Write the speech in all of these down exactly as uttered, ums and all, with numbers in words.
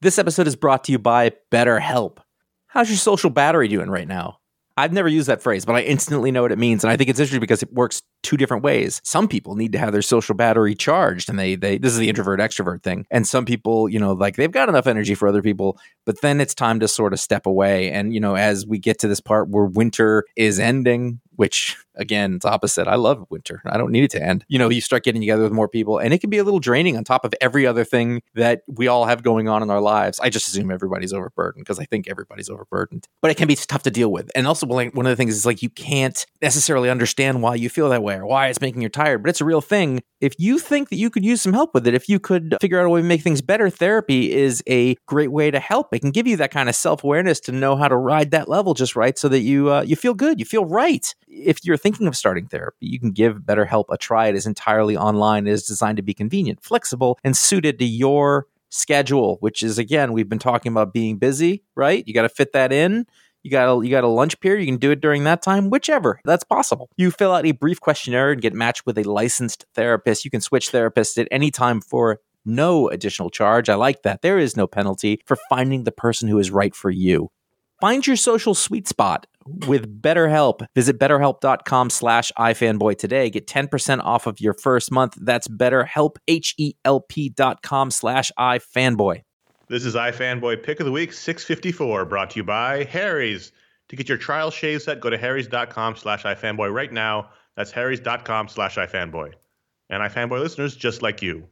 This episode is brought to you by BetterHelp. How's your social battery doing right now? I've never used that phrase, but I instantly know what it means. And I think it's interesting because it works two different ways. Some people need to have their social battery charged, and they, they, this is the introvert extrovert thing. And some people, you know, like they've got enough energy for other people, but then it's time to sort of step away. And, you know, as we get to this part where winter is ending, which again, it's opposite. I love winter. I don't need it to end. You know, you start getting together with more people, and it can be a little draining on top of every other thing that we all have going on in our lives. I just assume everybody's overburdened because I think everybody's overburdened, but it can be tough to deal with. And also, one of the things is like you can't necessarily understand why you feel that way or why it's making you tired, but it's a real thing. If you think that you could use some help with it, if you could figure out a way to make things better, therapy is a great way to help. It can give you that kind of self-awareness to know how to ride that level just right so that you uh, you feel good, you feel right. If you're thinking of starting therapy, you can give BetterHelp a try. It is entirely online. It is designed to be convenient, flexible, and suited to your schedule, which is, again, we've been talking about being busy, right? You got to fit that in. You got a, you got a lunch period. You can do it during that time, whichever. That's possible. You fill out a brief questionnaire and get matched with a licensed therapist. You can switch therapists at any time for no additional charge. I like that. There is no penalty for finding the person who is right for you. Find your social sweet spot with BetterHelp. Visit betterhelp.com slash ifanboy today. Get ten percent off of your first month. That's BetterHelp, H-E-L-P dot com slash ifanboy. This is iFanboy Pick of the Week six fifty-four, brought to you by Harry's. To get your trial shave set, go to harrys.com slash ifanboy right now. That's harrys.com slash ifanboy. And iFanboy listeners just like you.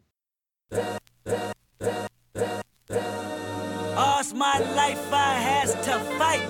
All's my life I has to fight.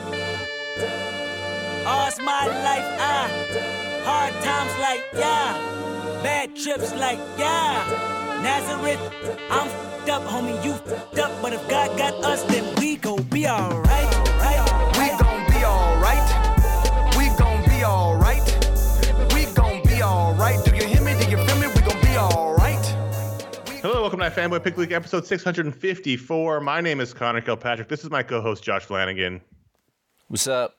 All's my life I hard times like yeah, bad trips like yeah. Nazareth, I'm f***ed up, homie, you f***ed up. But if God got us, then we gon' be alright, right? We gon' be alright. We gon' be alright. We gon' be alright. Do you hear me? Do you feel me? We gon' be alright. Hello, welcome to iFanboy Pick of the Week, episode six fifty-four. My name is Connor Kilpatrick. This is my co-host, Josh Flanagan. What's up?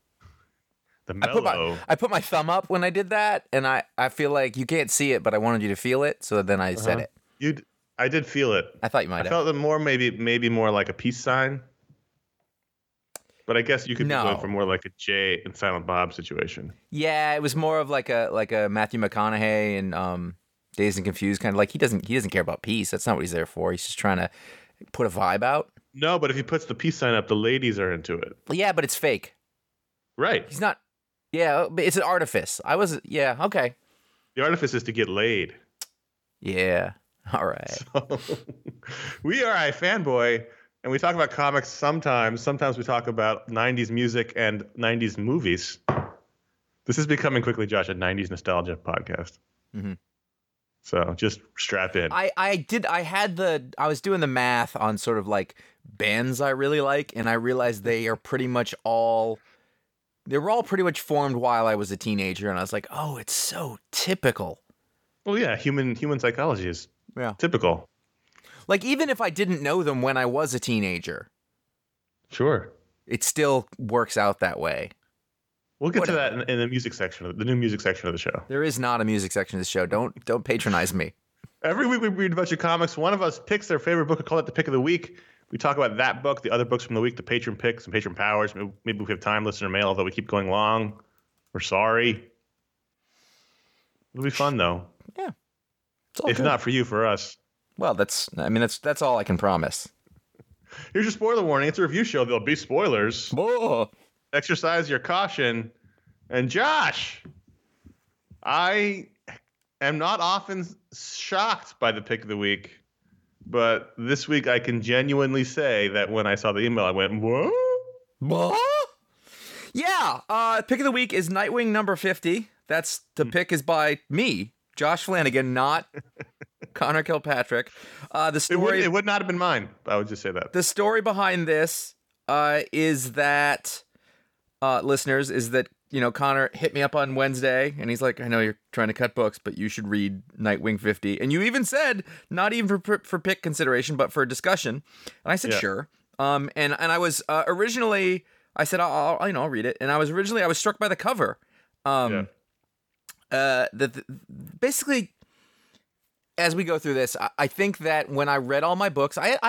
The I put, mellow. my, I put my thumb up when I did that, and I, I feel like you can't see it, but I wanted you to feel it, so then I uh-huh. said it. You, I did feel it. I thought you might I have. felt it more, maybe maybe more like a peace sign. But I guess you could no. be going for more like a Jay and Silent Bob situation. Yeah, it was more of like a like a Matthew McConaughey and um, Dazed and Confused kind of like he doesn't he doesn't care about peace. That's not what he's there for. He's just trying to put a vibe out. No, but if he puts the peace sign up, the ladies are into it. Yeah, but it's fake. Right. He's not. Yeah, but it's an artifice. I was. Yeah. Okay. The artifice is to get laid. Yeah. All right. So, we are iFanboy, and we talk about comics sometimes. Sometimes we talk about nineties music and nineties movies. This is becoming quickly, Josh, a nineties nostalgia podcast. Mm-hmm. So just strap in. I, I did. I had the. I was doing the math on sort of like bands I really like, and I realized they are pretty much all. They were all pretty much formed while I was a teenager, and I was like, oh, it's so typical. Well, yeah, human human psychology is yeah. typical. Like, even if I didn't know them when I was a teenager. Sure. It still works out that way. We'll get Whatever. to that in, in the music section, of the new music section of the show. There is not a music section of the show. Don't don't patronize me. Every week we read a bunch of comics. One of us picks their favorite book and call it the pick of the week. We talk about that book, the other books from the week, the patron picks and patron powers. Maybe, maybe we have time, listener mail, although we keep going long. We're sorry. It'll be fun, though. Yeah. If good. not for you, for us. Well, that's, I mean, that's that's all I can promise. Here's your spoiler warning. It's a review show. There'll be spoilers. Whoa. Exercise your caution. And Josh, I am not often shocked by the pick of the week. But this week, I can genuinely say that when I saw the email, I went, what? What? Yeah. Uh, pick of the week is Nightwing number fifty. That's the pick is by me, Josh Flanagan, not Connor Kilpatrick. Uh, the story. It would, it would not have been mine. I would just say that. The story behind this uh, is that, uh, listeners, is that, you know, Connor hit me up on Wednesday, and he's like, I know you're trying to cut books, but you should read Nightwing fifty. And you even said, not even for for pick consideration, but for discussion. And I said, yeah. sure. Um, and, and I was uh, originally, I said, I'll, I'll, you know, I'll read it. And I was originally, I was struck by the cover. Um, yeah. uh, the, the, basically, as we go through this, I, I think that when I read all my books, I, I had a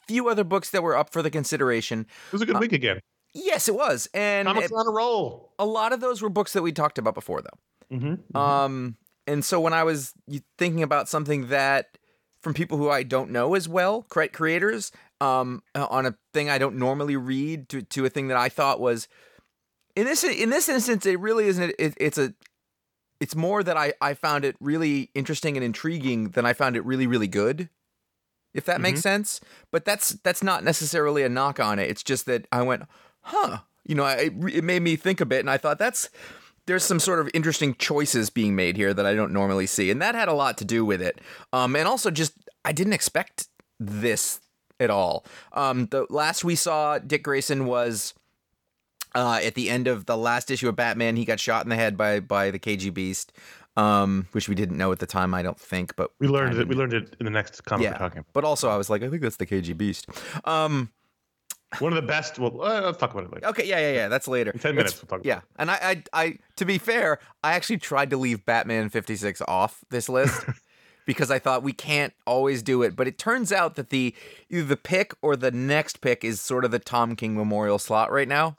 few other books that were up for the consideration. It was a good Uh, week again. Yes, it was. And Comics it- on a roll. a lot of those were books that we talked about before, though. Mm-hmm. Um, and so when I was thinking about something that from people who I don't know as well, cre- creators, um, on a thing I don't normally read to, to a thing that I thought was in this in this instance, it really isn't. It, it's a it's more that I I found it really interesting and intriguing than I found it really really good. If that makes sense, but that's that's not necessarily a knock on it. It's just that I went, huh, you know, it, it made me think a bit, and I thought that's. There's some sort of interesting choices being made here that I don't normally see. And that had a lot to do with it. Um, and also just, I didn't expect this at all. Um, the last we saw Dick Grayson was uh, at the end of the last issue of Batman. He got shot in the head by by the K G Beast, um, which we didn't know at the time, I don't think. But We learned kinda it. We learned it in the next comic yeah. we're talking about. But also I was like, I think that's the K G Beast. Um, One of the best. Well, uh, let's talk about it later. Okay, yeah, yeah, yeah. That's later. In ten That's- minutes, we'll talk about Yeah, it. and I, I, I, to be fair, I actually tried to leave Batman fifty-six off this list because I thought we can't always do it. But it turns out that the either the pick or the next pick is sort of the Tom King Memorial slot right now.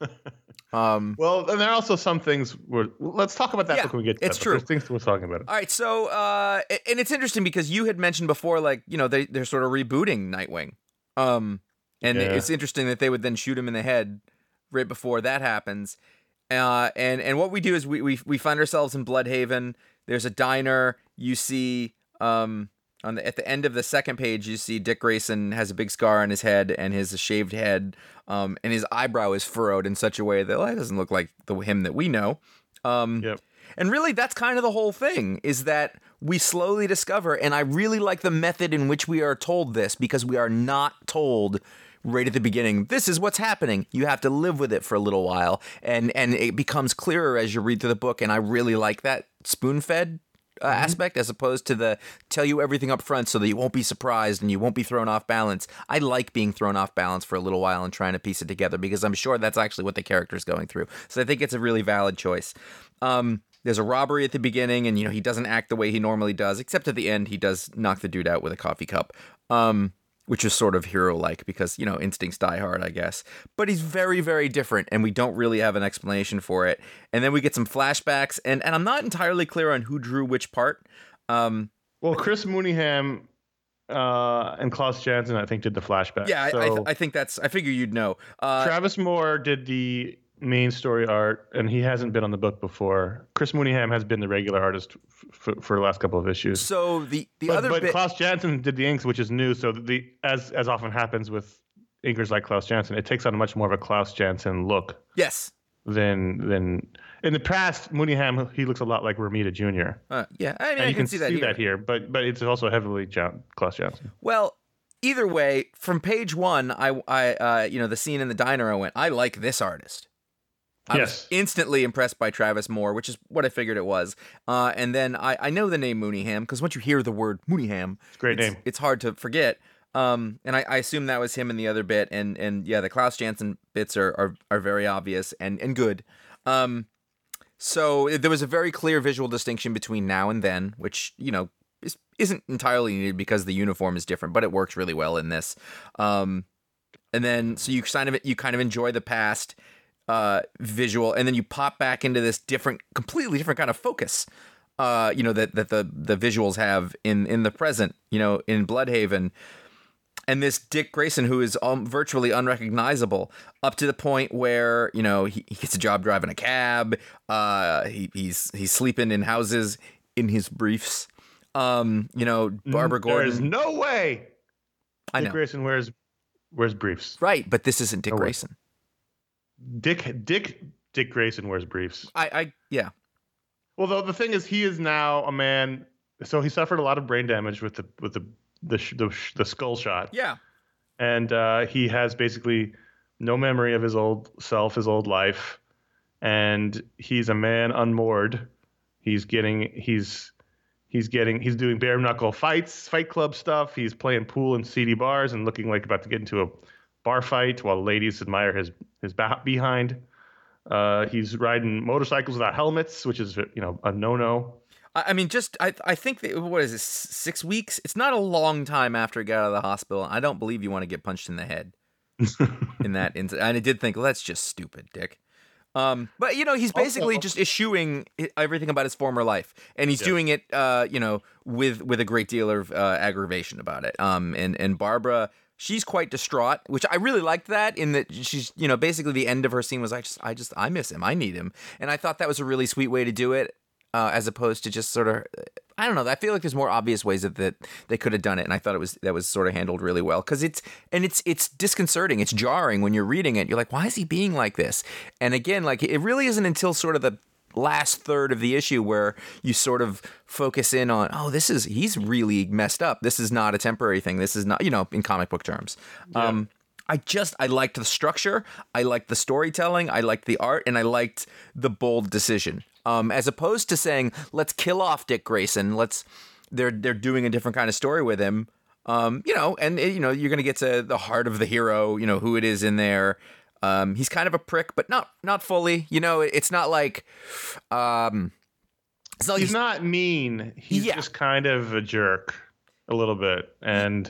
Um, Well, and there are also some things where let's talk about that Yeah, book when we get to it's that, but true. There's things we're talking about. all right, so uh, a- and it's interesting because you had mentioned before, like you know, they they're sort of rebooting Nightwing. Um, and Yeah. it's interesting that they would then shoot him in the head right before that happens. Uh, and and what we do is we we we find ourselves in Bloodhaven. There's a diner. You see, um, on the at the end of the second page, you see Dick Grayson has a big scar on his head and his shaved head, um, and his eyebrow is furrowed in such a way that well, it doesn't look like the him that we know. Um, Yep. and really, that's kind of the whole thing, is that we slowly discover, and I really like the method in which we are told this, because we are not told right at the beginning, this is what's happening. You have to live with it for a little while, and, and it becomes clearer as you read through the book, and I really like that spoon-fed uh, aspect, as opposed to the tell you everything up front so that you won't be surprised and you won't be thrown off balance. I like being thrown off balance for a little while and trying to piece it together, because I'm sure that's actually what the character's going through. So I think it's a really valid choice. Um, there's a robbery at the beginning, and you know he doesn't act the way he normally does, except at the end he does knock the dude out with a coffee cup, um, which is sort of hero-like because, you know, instincts die hard, I guess. But he's very, very different, and we don't really have an explanation for it. And then we get some flashbacks, and, and I'm not entirely clear on who drew which part. Um, Well, Chris Mooneyham uh, and Klaus Janson, I think, did the flashback. yeah, I, So I, th- I think that's, I figure you'd know. Uh, Travis Moore did the main story art, and he hasn't been on the book before. Chris Mooneyham has been the regular artist f- f- for the last couple of issues. so the, the but other but bit... Klaus Janson did the inks, which is new. So the as as often happens with inkers like Klaus Janson, it takes on a much more of a Klaus Janson look Yes. than than in the past. Mooneyham, he looks a lot like Romita Junior Uh, yeah, I mean, And I you can, can see that here. but but it's also heavily Jan- Klaus Janson. Well, either way, from page one, I, I, uh, you know, the scene in the diner, I went, I like this artist. I Yes. was instantly impressed by Travis Moore, which is what I figured it was. Uh, and then I, I know the name Mooneyham, because once you hear the word Mooneyham, It's a great it's, name. it's hard to forget. Um, and I, I assume that was him in the other bit. And, and yeah, the Klaus Janson bits are, are, are very obvious and, and good. Um, so there was a very clear visual distinction between now and then, which, you know, is, isn't entirely needed because the uniform is different, but it works really well in this. Um, and then, so you kind of, you kind of enjoy the past uh, visual, and then you pop back into this different, completely different kind of focus, uh, you know, that, that the, the visuals have in, in the present, you know, in Bloodhaven. And this Dick Grayson, who is um, virtually unrecognizable, up to the point where, you know, he, he gets a job driving a cab. Uh, he, he's he's sleeping in houses in his briefs. Um, you know, Barbara Gordon. There's no way I Dick know, Grayson wears wears briefs. right? But this isn't Dick No way. Grayson. Dick Dick Dick Grayson wears briefs. I, I, yeah, Well, the, the thing is, he is now a man. So he suffered a lot of brain damage with the with the the sh- the, sh- the skull shot, yeah, and uh, he has basically no memory of his old self, his old life, and he's a man unmoored. He's getting he's he's getting he's doing bare knuckle fights, Fight Club stuff. He's playing pool in seedy bars and looking like about to get into a bar fight while ladies admire his his ba- behind. Uh, he's riding motorcycles without helmets, which is, you know, a no-no. I, I mean, just I I think that, what is this, six weeks? It's not a long time after he got out of the hospital. I don't believe you want to get punched in the head in that incident. And I did think, well, that's just stupid, Dick. Um, but, you know, he's basically Also- just eschewing i- everything about his former life. And he's Yeah. doing it, uh, you know, with with a great deal of uh, aggravation about it. Um, and, and Barbara, she's quite distraught, which I really liked that, in that she's, you know, basically the end of her scene was, I just, I just, I miss him. I need him. And I thought that was a really sweet way to do it, uh, as opposed to just sort of, I don't know. I feel like there's more obvious ways that, that they could have done it, and I thought it was that was sort of handled really well, because it's and it's it's disconcerting, it's jarring when you're reading it. You're like, why is he being like this? And again, like it really isn't until sort of the last third of the issue where you sort of focus in on, oh, this is he's really messed up. This is not a temporary thing. This is not, you know, in comic book terms. Yeah. Um, I just I liked the structure, I liked the storytelling, I liked the art, and I liked the bold decision. Um, as opposed to saying, let's kill off Dick Grayson, let's they're they're doing a different kind of story with him. Um, you know, and you know, you're gonna get to the heart of the hero, you know, who it is in there. Um, he's kind of a prick, but not not fully. You know, it's not like um it's not He's he's, not mean. He's Yeah. just kind of a jerk, a little bit. And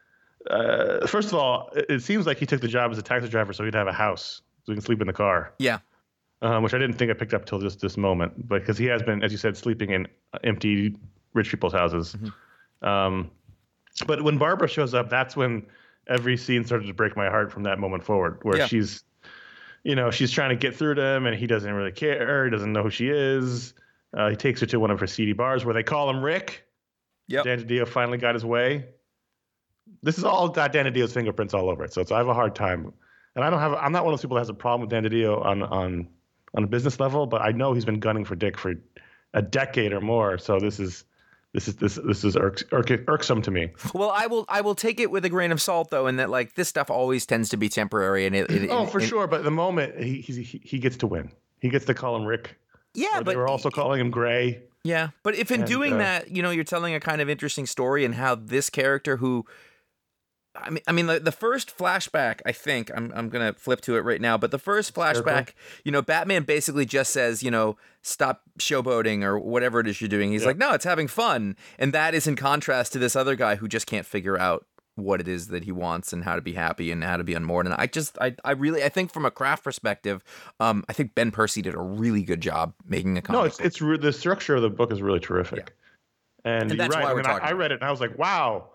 uh, first of all, it it seems like he took the job as a taxi driver so he'd have a house, so he can sleep in the car. yeah. Um, which I didn't think I picked up till just this moment, because he has been, as you said, sleeping in empty rich people's houses. Um, but when Barbara shows up, that's when every scene started to break my heart from that moment forward, where Yeah. she's, you know, she's trying to get through to him, and he doesn't really care. He doesn't know who she is. Uh, he takes her to one of her seedy bars where they call him Rick. Yep. Dan DiDio finally got his way. This is all got Dan DiDio's fingerprints all over it, so it's, I have a hard time. And I don't have. I'm not one of those people that has a problem with Dan DiDio on on on a business level, but I know he's been gunning for Dick for a decade or more. So this is this is this this is irks, irk, irksome to me. Well, I will I will take it with a grain of salt, though, in that like this stuff always tends to be temporary, and it, it Oh, it- for it- sure. But at the moment, he he he gets to win. He gets to call him Rick. Yeah, Or but they were also calling him Gray. yeah, but if in And, doing uh, that, you know, you're telling a kind of interesting story, and how this character who, I mean, I mean, the, the first flashback, I think I'm I'm gonna flip to it right now, but the first flashback, you know, Batman basically just says, you know, stop showboating or whatever it is you're doing. He's Yeah. like, no, it's having fun, and that is in contrast to this other guy who just can't figure out what it is that he wants and how to be happy and how to be unmoored. And I just, I, I really, I think from a craft perspective, um, I think Ben Percy did a really good job making a comic. No, it's it's re- the structure of the book is really terrific. And, And you're that's right. why I we're mean, talking I, I about read it and I was like, wow,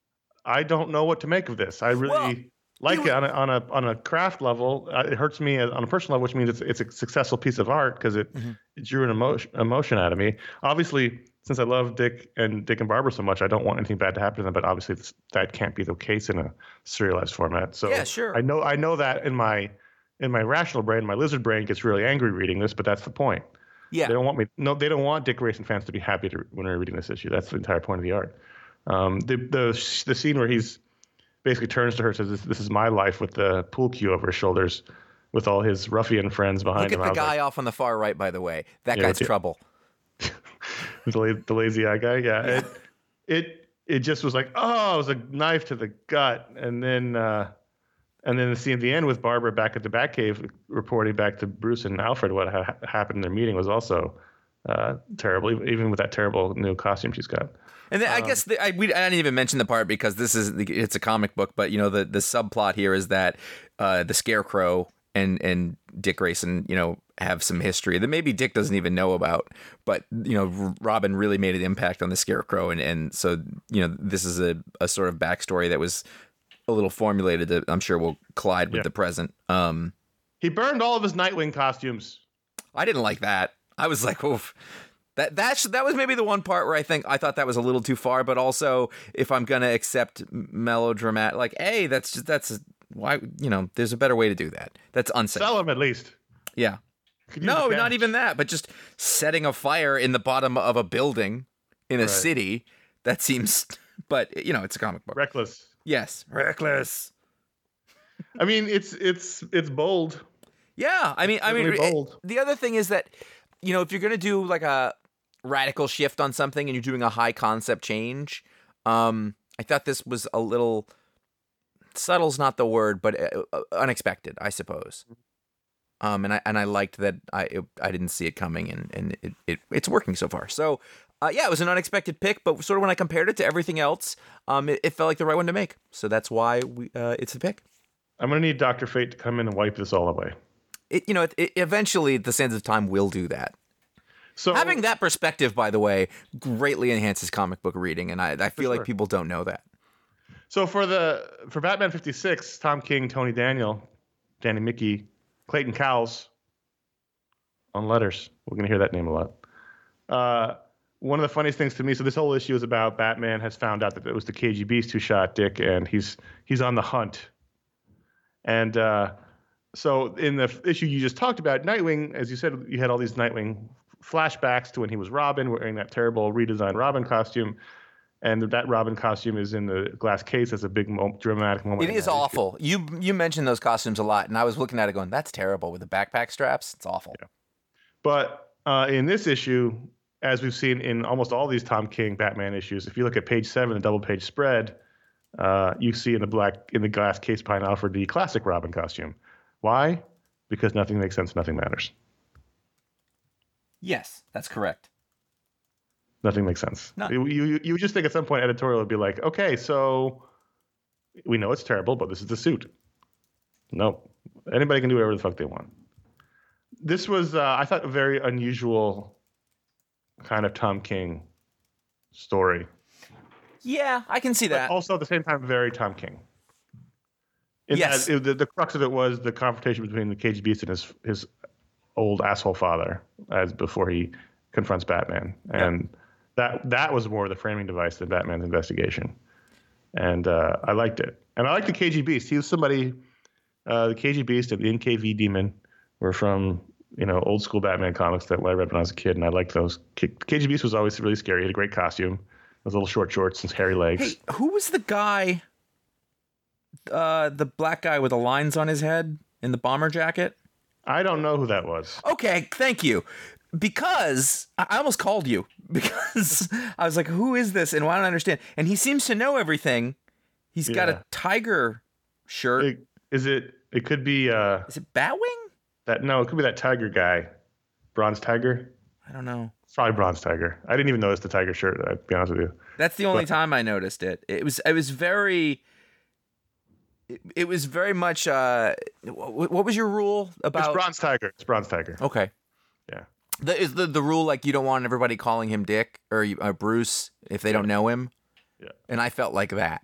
I don't know what to make of this. I really Well, like you- it on a, on a on a craft level. Uh, it hurts me on a personal level, which means it's it's a successful piece of art because it, Mm-hmm. it drew an emotion emotion out of me. Obviously, since I love Dick and Dick and Barbara so much, I don't want anything bad to happen to them. But obviously, this, that can't be the case in a serialized format. So Yeah, sure. I know I know that in my in my rational brain, my lizard brain gets really angry reading this, but that's the point. yeah. They don't want me. No, they don't want Dick Grayson fans to be happy to, when they're reading this issue. That's the entire point of the art. Um, the the the scene where he's basically turns to her and says, "This, this is my life," with the pool cue over his shoulders, with all his ruffian friends behind Look him. at I the was guy like, off on the far right, by the way. That Yeah, guy's yeah. trouble. the, la- the lazy eye guy. Yeah, It, it it just was like, oh, it was a knife to the gut, and then uh, and then the scene at the end with Barbara back at the Batcave reporting back to Bruce and Alfred what ha- happened in their meeting was also uh, terrible, even with that terrible new costume she's got. And then I Um, guess the, I, we, I didn't even mention the part because this is it's a comic book, but you know the the subplot here is that uh, the Scarecrow and and Dick Grayson, you know, have some history that maybe Dick doesn't even know about, but you know Robin really made an impact on the Scarecrow, and and so you know this is a a sort of backstory that was a little formulated that I'm sure will collide with Yeah. the present. Um, He burned all of his Nightwing costumes. I didn't like that. I was like, oof. That that's that was maybe the one part where I think I thought that was a little too far. But also, if I'm gonna accept melodramatic, like, hey, that's just that's why you know, there's a better way to do that. That's unsafe. Sell him at least. Yeah. Could use No, the not cash. even that. But just setting a fire in the bottom of a building in a Right. city. That seems. But you know, it's a comic book. Reckless. Yes, reckless. I mean, it's it's it's bold. Yeah, I mean, I mean, really it- bold. the other thing is that, you know, if you're gonna do like a radical shift on something and you're doing a high concept change, um, I thought this was a little subtle's not the word, but uh, uh, unexpected, I suppose. Um, and I and I liked that I it, I didn't see it coming, and and it, it it's working so far. So, uh, yeah, it was an unexpected pick, but sort of when I compared it to everything else, um, it, it felt like the right one to make. So that's why we uh, it's the pick. I'm gonna need Doctor Fate to come in and wipe this all away. It you know it, it, eventually the Sands of Time will do that. So Having that perspective, by the way, greatly enhances comic book reading, and I I feel sure. like people don't know that. So for the for Batman fifty-six, Tom King, Tony Daniel, Danny Mickey, Clayton Cowles on letters. We're going to hear that name a lot. Uh, one of the funniest things to me, so this whole issue is about Batman has found out that it was the K G Beast who shot Dick, and he's he's on the hunt. And uh, so in the issue you just talked about, Nightwing, as you said, you had all these Nightwing flashbacks to when he was Robin, wearing that terrible redesigned Robin costume. And that Robin costume is in the glass case as a big mo- dramatic moment. It is awful. You you mentioned those costumes a lot, and I was looking at it going, that's terrible with the backpack straps. It's awful. Yeah. But uh, in this issue, as we've seen in almost all these Tom King Batman issues, if you look at page seven, the double page spread, uh, you see in the black in the glass case behind Alfred the classic Robin costume. Why? Because nothing makes sense, nothing matters. Yes, that's correct. Nothing makes sense. No. You, you you would just think at some point editorial would be like, okay, so we know it's terrible, but this is the suit. No, anybody can do whatever the fuck they want. This was, uh, I thought, a very unusual kind of Tom King story. Yeah, I can see that. But also at the same time, very Tom King. In Yes. that it, the, the crux of it was the confrontation between the K G Beast and his his old asshole father, as before he confronts Batman, and. Yep. That that was more the framing device than Batman's investigation, and uh, I liked it. And I liked the K G Beast. He was somebody. Uh, the K G Beast and the N K V Demon were from you know old school Batman comics that I read when I was a kid, and I liked those. K- KG Beast was always really scary. He had a great costume, those little short shorts and hairy legs. Hey, who was the guy? Uh, the black guy with the lines on his head in the bomber jacket. I don't know who that was. Okay, thank you. Because I almost called you because I was like, who is this? And why don't I understand? And he seems to know everything. He's yeah. got a tiger shirt. It, is it, it could be, uh, is it Batwing? That, no, it could be that tiger guy. Bronze Tiger. I don't know. It's probably Bronze Tiger. I didn't even notice the tiger shirt, to be honest with you. That's the only but, time I noticed it. It was, it was very, it, it was very much, uh, what, what was your rule about? It's Bronze Tiger. It's Bronze Tiger. Okay. Yeah. The, is the the rule like you don't want everybody calling him Dick or uh, Bruce if they yeah. don't know him? Yeah. And I felt like that.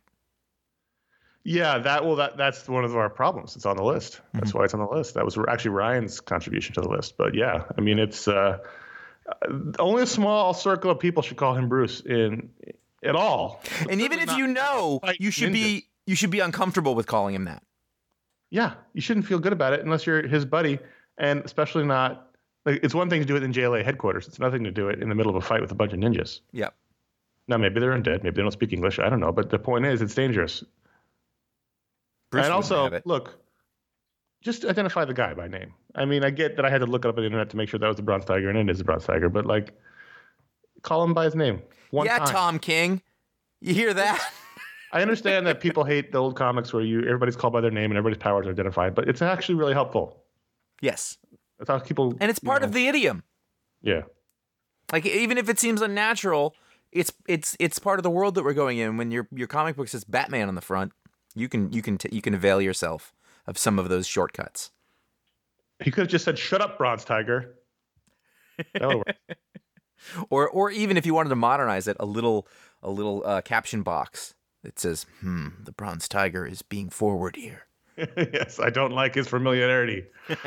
Yeah, that well, that that's one of our problems. It's on the list. That's mm-hmm. why it's on the list. That was actually Ryan's contribution to the list. But yeah, I mean, it's uh, only a small circle of people should call him Bruce in at all. And even if you know, you should ninjas. be you should be uncomfortable with calling him that. Yeah, you shouldn't feel good about it unless you're his buddy, and especially not. Like, it's one thing to do it in J L A headquarters. It's nothing to do it in the middle of a fight with a bunch of ninjas. Yep. Now, maybe they're undead. Maybe they don't speak English. I don't know. But the point is, it's dangerous. Bruce and also, look, just identify the guy by name. I mean, I get that I had to look it up on the internet to make sure that was the Bronze Tiger, and it is the Bronze Tiger. But, like, call him by his name. One yeah, time. Tom King. You hear that? I understand that people hate the old comics where you everybody's called by their name and everybody's powers are identified. But it's actually really helpful. Yes. That's how people, and it's part you know, of the idiom. Yeah. Like even if it seems unnatural, it's it's it's part of the world that we're going in. When your your comic book says Batman on the front, you can you can t- you can avail yourself of some of those shortcuts. He could have just said, "Shut up, Bronze Tiger." That would work. or or even if you wanted to modernize it, a little a little uh, caption box that says, "Hmm, the Bronze Tiger is being forward here." Yes, I don't like his familiarity.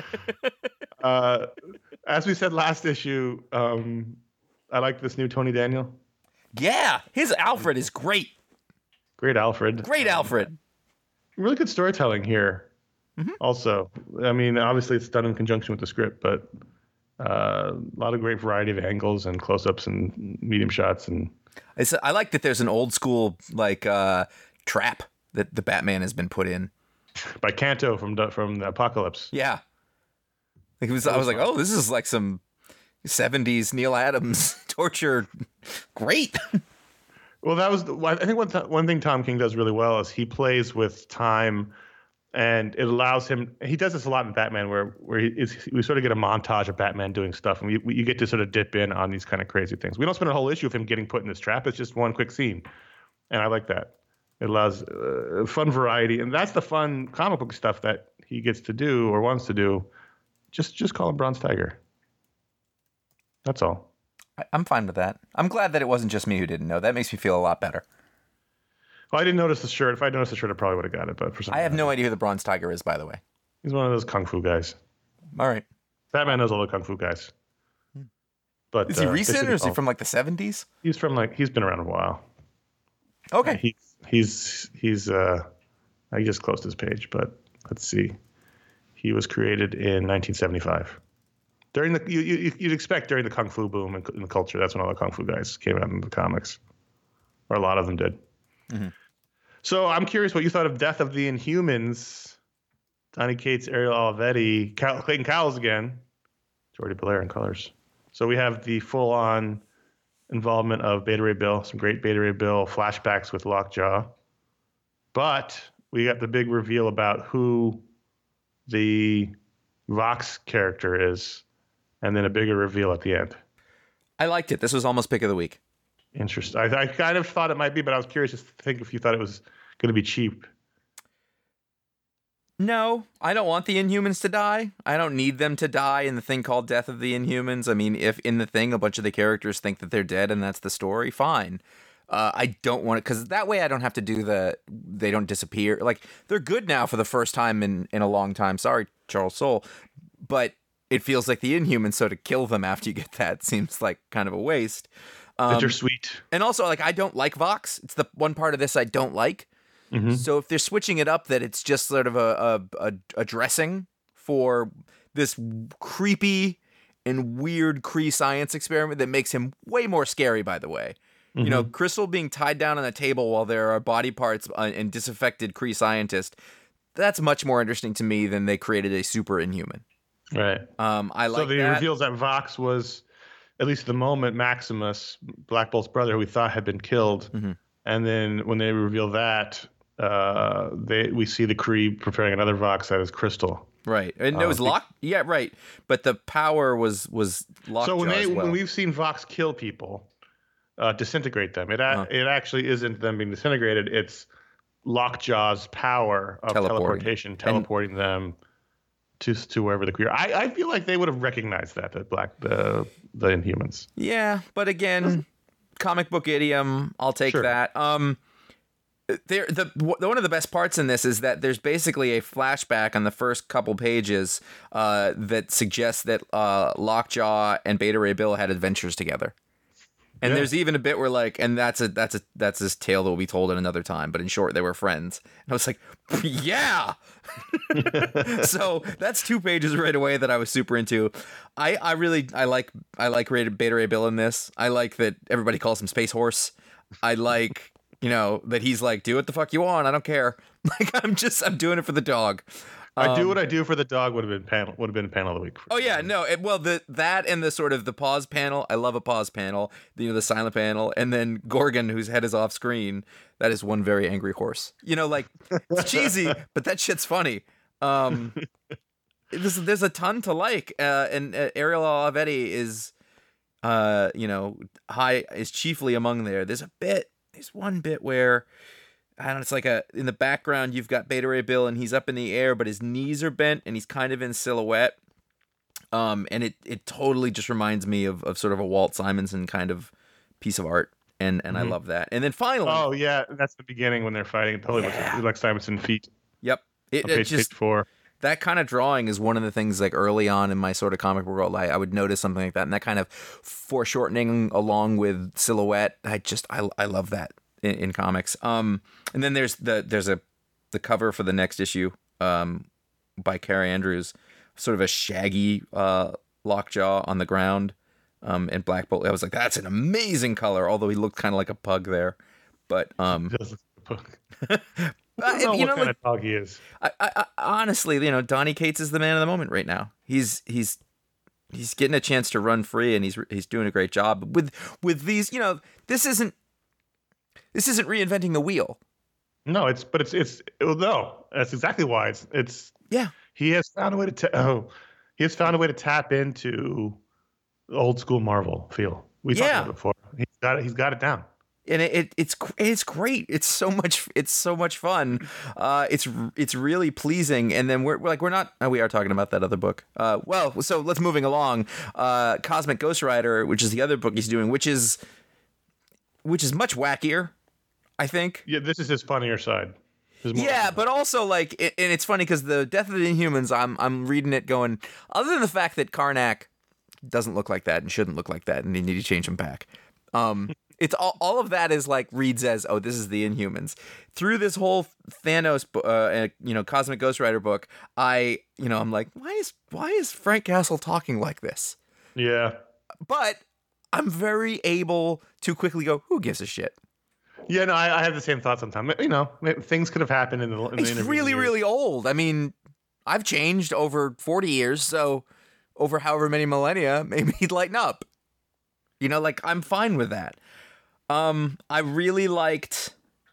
uh, as we said last issue, um, I like this new Tony Daniel. Yeah, his Alfred is great. Great Alfred. Great Alfred. Really good storytelling here. Mm-hmm. Also, I mean, obviously it's done in conjunction with the script, but uh, a lot of great variety of angles and close-ups and medium shots. And it's, I like that there's an old school like uh, trap that the Batman has been put in. By Kanto from from the Apocalypse. Yeah. Like it was, I was like, oh, this is like some seventies Neil Adams torture. Great. Well, that was, I think one, one thing Tom King does really well is he plays with time and it allows him. He does this a lot in Batman, where where he is, we sort of get a montage of Batman doing stuff, and we, we you get to sort of dip in on these kind of crazy things. We don't spend a whole issue of him getting put in this trap. It's just one quick scene, and I like that. It allows uh, fun variety, and that's the fun comic book stuff that he gets to do or wants to do. Just just call him Bronze Tiger. That's all. I, I'm fine with that. I'm glad that it wasn't just me who didn't know. That makes me feel a lot better. Well, I didn't notice the shirt. If I noticed the shirt, I probably would have got it. But for some I have reason, no idea who the Bronze Tiger is, by the way. he's one of those kung fu guys. All right. Batman knows all the kung fu guys. But Is he uh, they recent should or is he call- from like the seventies? He's from like he's been around a while. Okay. He's he's he's uh I just closed his page, but let's see. He was created in nineteen seventy-five. During the you, you you'd expect during the kung fu boom in, in the culture, that's when all the kung fu guys came out in the comics, or a lot of them did. Mm-hmm. So I'm curious what you thought of Death of the Inhumans. Donny Cates, Ariel Olivetti, Cal- Clayton Cowles again, Jordy Belair in colors. So we have the full-on involvement of Beta Ray Bill, some great Beta Ray Bill flashbacks with Lockjaw. But we got the big reveal about who the Vox character is, and then a bigger reveal at the end. I liked it. This was almost pick of the week. Interesting. I, I kind of thought it might be, but I was curious to think if you thought it was going to be cheap. No, I don't want the Inhumans to die. I don't need them to die in the thing called Death of the Inhumans. I mean, if in the thing a bunch of the characters think that they're dead and that's the story, fine. Uh, I don't want it, because that way I don't have to do the, they don't disappear. Like, they're good now for the first time in, in a long time. Sorry, Charles Soule. But it feels like the Inhumans, so to kill them after you get that seems like kind of a waste. Um, Bittersweet. And also, like, I don't like Vox. It's the one part of this I don't like. Mm-hmm. So if they're switching it up, that it's just sort of a, a, a, a dressing for this creepy and weird Kree science experiment that makes him way more scary, by the way. Mm-hmm. You know, Crystal being tied down on a table while there are body parts and disaffected Kree scientist, that's much more interesting to me than they created a super Inhuman. Right. Um, I like so the that. reveals that Vox was, at least at the moment, Maximus, Black Bolt's brother, who we thought had been killed. Mm-hmm. And then when they reveal that, uh, they we see the Kree preparing another Vox that is Crystal. Right. And it was Um, lock. Yeah, right. But the power was was Lockjaw So when they as well. when we've seen Vox kill people, uh, disintegrate them, it a- Uh-huh. it actually isn't them being disintegrated. It's Lockjaw's power of Teleporting. teleportation, teleporting them to to wherever the Kree are. I, I feel like they would have recognized that the black the the Inhumans. Yeah, but again, comic book idiom. I'll take Sure. that. Um, there, the one of the best parts in this is that there's basically a flashback on the first couple pages uh, that suggests that uh, Lockjaw and Beta Ray Bill had adventures together. And Yeah. there's even a bit where like, and that's a that's a that's this tale that will be told at another time. But in short, they were friends. And I was like, yeah. So that's two pages right away that I was super into. I, I really I like I like Beta Ray Bill in this. I like that everybody calls him Space Horse. I like, you know, that he's like, do what the fuck you want. I don't care. Like I'm just I'm doing it for the dog. I do what I do for the dog would have been panel would have been panel of the week. For Oh yeah, no. It, well, the that and the sort of the pause panel. I love a pause panel. You know, the silent panel, and then Gorgon, whose head is off screen. That is one very angry horse. You know, like it's cheesy, but that shit's funny. Um, there's there's a ton to like, uh, and uh, Ariel Olivetti is, uh, you know, high is chiefly among there. There's a bit. There's one bit where. I don't know, it's like a in the background you've got Beta Ray Bill and he's up in the air, but his knees are bent and he's kind of in silhouette. Um, and it it totally just reminds me of, of sort of a Walt Simonson kind of piece of art, and and Mhm. I love that. And then finally, Oh yeah, that's the beginning when they're fighting. It totally Yeah. looks like Simonson feet. yep, it, On it page, just page four. that kind of drawing is one of the things like early on in my sort of comic book world, I, I would notice something like that, and that kind of foreshortening along with silhouette. I just I I love that in, in comics. Um, and then there's the there's a the cover for the next issue um by Carrie Andrews, sort of a shaggy uh Lockjaw on the ground, um, and Black Bolt. I was like, that's an amazing color, although he looked kind of like a pug there, but um. Does look like a pug. Uh, I don't know you what know, kind like, of dog he is. I, I, I, honestly, you know, Donny Cates is the man of the moment right now. He's he's he's getting a chance to run free, and he's he's doing a great job with with these. You know, this isn't this isn't reinventing the wheel. No, it's but it's it's well, no. That's exactly why it's it's. Yeah. He has found a way to ta- oh, he has found a way to tap into the old school Marvel feel. We talked Yeah. about it before. He's got it. He's got it down. And it, it it's it's great. It's so much it's so much fun. Uh, it's it's really pleasing. And then we're, we're like we're not. Oh, we are talking about that other book. Uh, well, so let's moving along. Uh, Cosmic Ghost Rider, which is the other book he's doing, which is which is much wackier, I think. Yeah, this is his funnier side. His more- Yeah, but also like, it, and it's funny because the Death of the Inhumans, I'm I'm reading it going. Other than the fact that Karnak doesn't look like that and shouldn't look like that, and you need to change him back. Um, it's all all of that is like reads as, oh, this is the Inhumans. Through this whole Thanos, uh, you know, Cosmic Ghost Rider book, I, you know, I'm like, why is why is Frank Castle talking like this? Yeah. But I'm very able to quickly go, who gives a shit? Yeah, no, I, I have the same thought sometimes. You know, things could have happened in the. In the He's intervening really, years. really old. I mean, I've changed over forty years, so over however many millennia, maybe he'd lighten up. You know, like, I'm fine with that. Um, I really liked...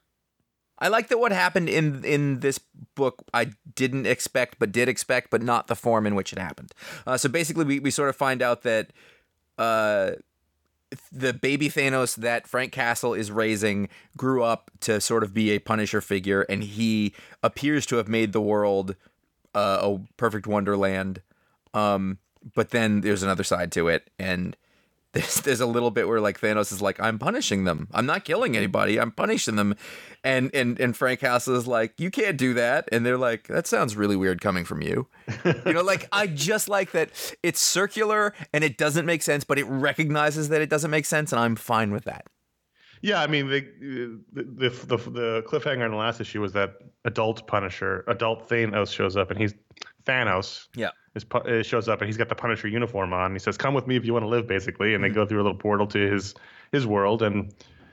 I liked that what happened in in this book I didn't expect, but did expect, but not the form in which it happened. Uh, so basically, we, we sort of find out that... Uh, the baby Thanos that Frank Castle is raising grew up to sort of be a Punisher figure, and he appears to have made the world uh, a perfect wonderland. Um, but then there's another side to it, and there's there's a little bit where like Thanos is like, I'm punishing them. I'm not killing anybody. I'm punishing them. And and and Frank Castle is like, you can't do that. And they're like, that sounds really weird coming from you. You know, like, I just like that it's circular and it doesn't make sense, but it recognizes that it doesn't make sense, and I'm fine with that. Yeah, I mean, the the the, the, the cliffhanger in the last issue was that adult Punisher, adult Thanos shows up, and he's Thanos. Yeah. Is, pu- shows up and he's got the Punisher uniform on. He says, "Come with me if you want to live," basically, and mm-hmm. they go through a little portal to his his world, and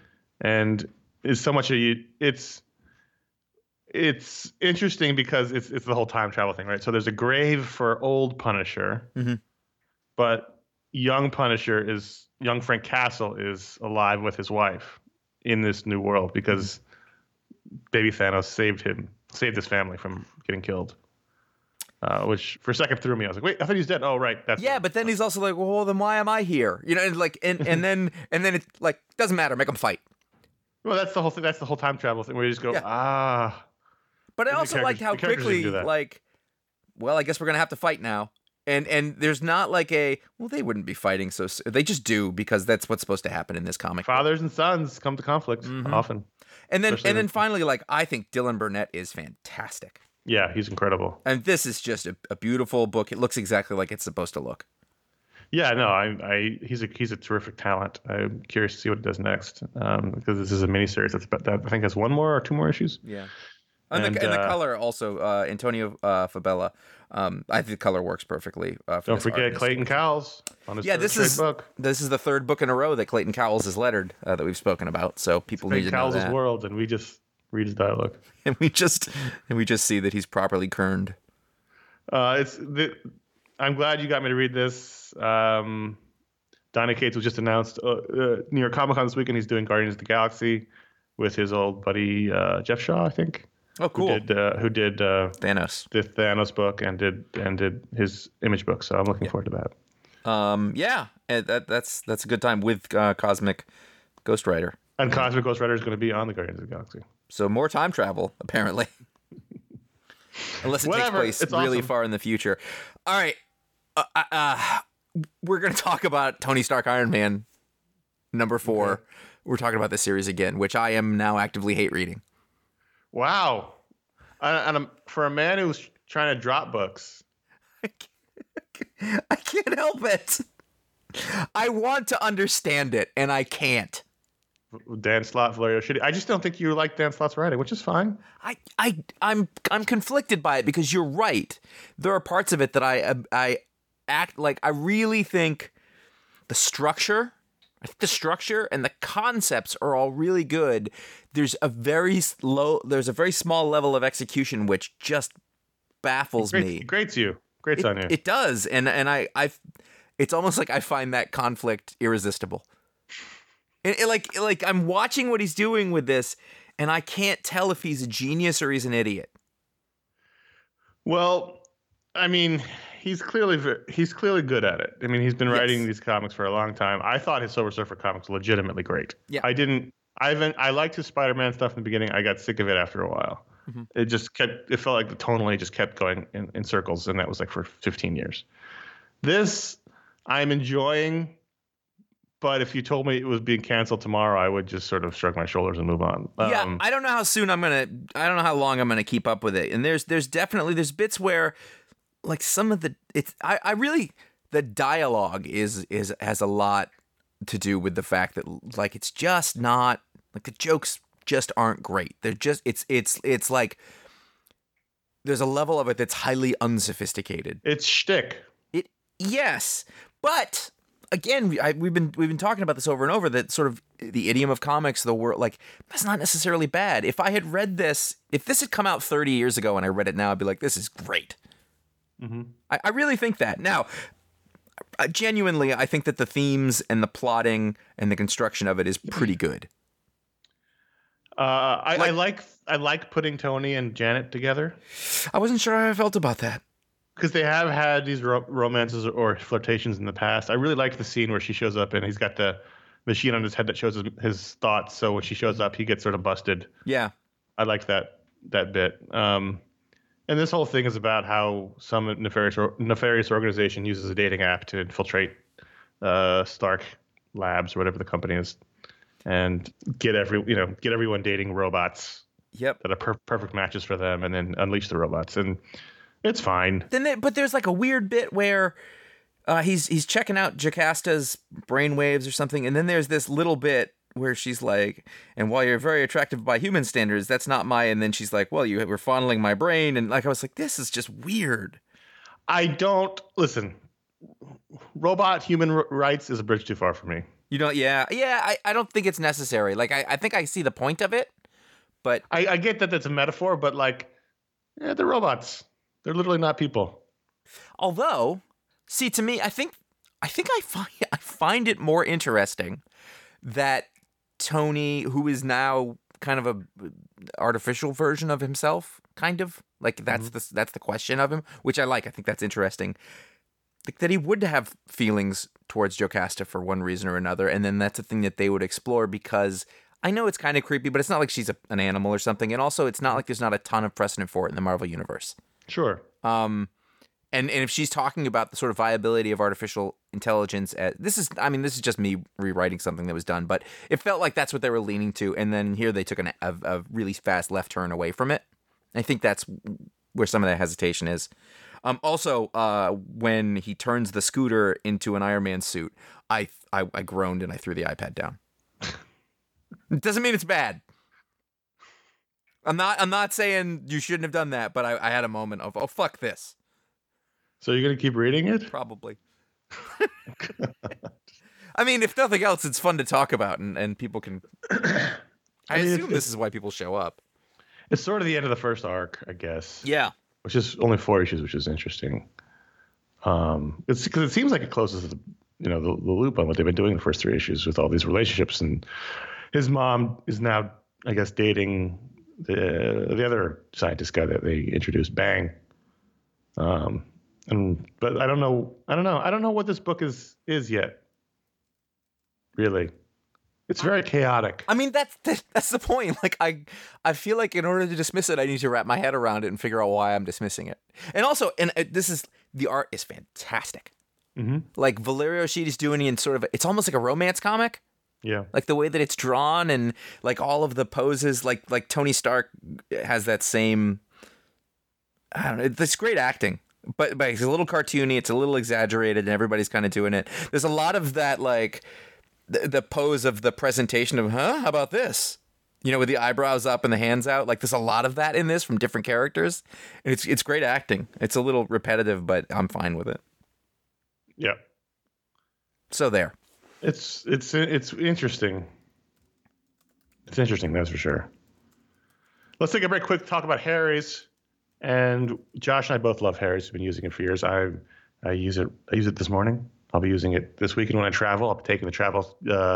and it's so much a it's it's interesting because it's it's the whole time travel thing, right? So there's a grave for old Punisher, mm-hmm. but young Punisher is young Frank Castle is alive with his wife in this new world because mm-hmm. baby Thanos saved him, saved his family from getting killed. Uh, which for a second threw me. I was like, wait, I thought he's dead. Oh, right. That's yeah, but then he's also like, well, then why am I here? You know, and like, and, and then and then it like doesn't matter. Make them fight. Well, that's the whole thing. That's the whole time travel thing where you just go, yeah. ah. But I also liked how quickly, like, well, I guess we're gonna have to fight now. And and there's not like a, well, they wouldn't be fighting so soon. They just do because that's what's supposed to happen in this comic. Fathers and sons come to conflict mm-hmm. often. And then Especially and then finally, like, I think Dylan Burnett is fantastic. Yeah, he's incredible. And this is just a, a beautiful book. It looks exactly like it's supposed to look. Yeah, no, I, I, he's a he's a terrific talent. I'm curious to see what he does next um, because this is a miniseries that's about that. I think has one more or two more issues. Yeah, and, and, the, and uh, the color also, uh, Antonio uh, Fabella. Um, I think the color works perfectly. Uh, for Don't this forget artist. Clayton Cowles on his yeah, third this straight is book. This is the third book in a row that Clayton Cowles has lettered uh, that we've spoken about. So people Clayton need to Cowles' know that. world, and we just read his dialogue, and we just and we just see that he's properly kerned. Uh, it's the, I'm glad you got me to read this. Um, Donny Cates was just announced uh, uh, New York Comic Con this weekend. He's doing Guardians of the Galaxy with his old buddy uh, Jeff Shaw, I think. Oh, cool. Who did, uh, who did uh, Thanos? The Thanos book and did and did his Image book. So I'm looking yeah. forward to that. Um, yeah, that that's that's a good time with uh, Cosmic Ghost Rider. And Cosmic Ghost Rider is going to be on the Guardians of the Galaxy. So more time travel, apparently. Unless it Whatever. takes place It's really awesome. far in the future. All right. Uh, uh, we're going to talk about Tony Stark Iron Man number four. Okay. We're talking about this series again, which I am now actively hate reading. Wow. And, and for a man who's trying to drop books. I can't, I can't help it. I want to understand it, and I can't. Dan Slott, Valerio Shitty. I just don't think you like Dan Slott's writing, which is fine. I, I, I'm, I'm conflicted by it because you're right. There are parts of it that I, I act like. I really think the structure, I think the structure and the concepts are all really good. There's a very low, there's a very small level of execution which just baffles it grates, me. It grates you, grates it, on you. It does, and and I, I, it's almost like I find that conflict irresistible. And it, like, like I'm watching what he's doing with this, and I can't tell if he's a genius or he's an idiot. Well, I mean, he's clearly ver- he's clearly good at it. I mean, he's been writing Yes. these comics for a long time. I thought his Silver Surfer comics were legitimately great. Yeah. I didn't. I haven't. I liked his Spider-Man stuff in the beginning. I got sick of it after a while. Mm-hmm. It just kept. It felt like the tonally just kept going in, in circles, and that was like for fifteen years. This I'm enjoying, but if you told me it was being canceled tomorrow, I would just sort of shrug my shoulders and move on. Yeah, Um, I don't know how soon I'm gonna. I don't know how long I'm gonna keep up with it. And there's there's definitely there's bits where, like some of the it's I, I really the dialogue is is has a lot to do with the fact that like it's just not like the jokes just aren't great. They're just it's it's it's like there's a level of it that's highly unsophisticated. it's shtick. It yes, but again, we, I, we've been we've been talking about this over and over. That sort of the idiom of comics, the word like that's not necessarily bad. If I had read this, if this had come out thirty years ago and I read it now, I'd be like, this is great. Mm-hmm. I, I really think that. Now, I, genuinely, I think that the themes and the plotting and the construction of it is pretty good. Uh, I, I Like- like I like putting Tony and Janet together I wasn't sure how I felt about that. because they have had these ro- romances or flirtations in the past. I really liked the scene where she shows up and he's got the machine on his head that shows his, his thoughts. So when she shows up, he gets sort of busted. Yeah. I liked that that bit. Um, and this whole thing is about how some nefarious or, nefarious organization uses a dating app to infiltrate uh, Stark Labs or whatever the company is, and get every you know get everyone dating robots Yep. that are per- perfect matches for them, and then unleash the robots. And it's fine. Then, there, but there's like a weird bit where uh, he's he's checking out Jocasta's brainwaves or something, and then there's this little bit where she's like, "And while you're very attractive by human standards, that's not my." And then she's like, "Well, you were fondling my brain," and like I was like, "This is just weird." I don't listen. Robot human r- rights is a bridge too far for me. You know? Yeah, yeah. I, I don't think it's necessary. Like I, I think I see the point of it, but I, I get that that's a metaphor, but like, yeah, they're robots. They're literally not people. although, see, to me, I think I think I find I find it more interesting that Tony, who is now kind of a artificial version of himself, kind of like that's the that's the question of him, which I like. I think that's interesting. Like that he would have feelings towards Jocasta for one reason or another, and then that's a thing that they would explore because I know it's kind of creepy, but it's not like she's a, an animal or something, and also it's not like there's not a ton of precedent for it in the Marvel universe. Sure. Um, and and if she's talking about the sort of viability of artificial intelligence, as, this is, I mean, this is just me rewriting something that was done, but it felt like that's what they were leaning to, and then here they took an, a, a really fast left turn away from it. I think that's where some of that hesitation is. Um, also, uh, when he turns the scooter into an Iron Man suit, I, I I groaned and I threw the iPad down. It doesn't mean it's bad. I'm not I'm not saying you shouldn't have done that, but I, I had a moment of, oh, fuck this. So you're gonna keep reading it? Probably. I mean, if nothing else, it's fun to talk about, and, and people can. I, I mean, assume it's- this is why people show up. It's sort of the end of the first arc, I guess. Yeah. Which is only four issues, which is interesting. Um, it's because it seems like it closes the you know the, the loop on what they've been doing the first three issues with all these relationships, and his mom is now, I guess, dating the the other scientist guy that they introduced, Bang. Um, and but I don't know, I don't know, I don't know what this book is is yet. Really, it's very chaotic. I mean, that's that's the point. Like, I I feel like in order to dismiss it, I need to wrap my head around it and figure out why I'm dismissing it. And also, and uh, this is the art is fantastic. Mm-hmm. Like Valerio Schiti's doing it in sort of, it's almost like a romance comic. Yeah. Like the way that it's drawn and like all of the poses, like like Tony Stark has that same. I don't know. It's great acting, but but it's a little cartoony. It's a little exaggerated, and everybody's kind of doing it. There's a lot of that, like the, the pose of the presentation of, huh? How about this? You know, with the eyebrows up and the hands out. Like there's a lot of that in this from different characters, and it's it's great acting. It's a little repetitive, but I'm fine with it. Yeah. So there. It's it's it's interesting. It's interesting, that's for sure. Let's take a break. Quick talk about Harry's, and Josh and I both love Harry's. We've been using it for years. I I use it. I use it this morning. I'll be using it this weekend when I travel. I'll be taking the travel uh,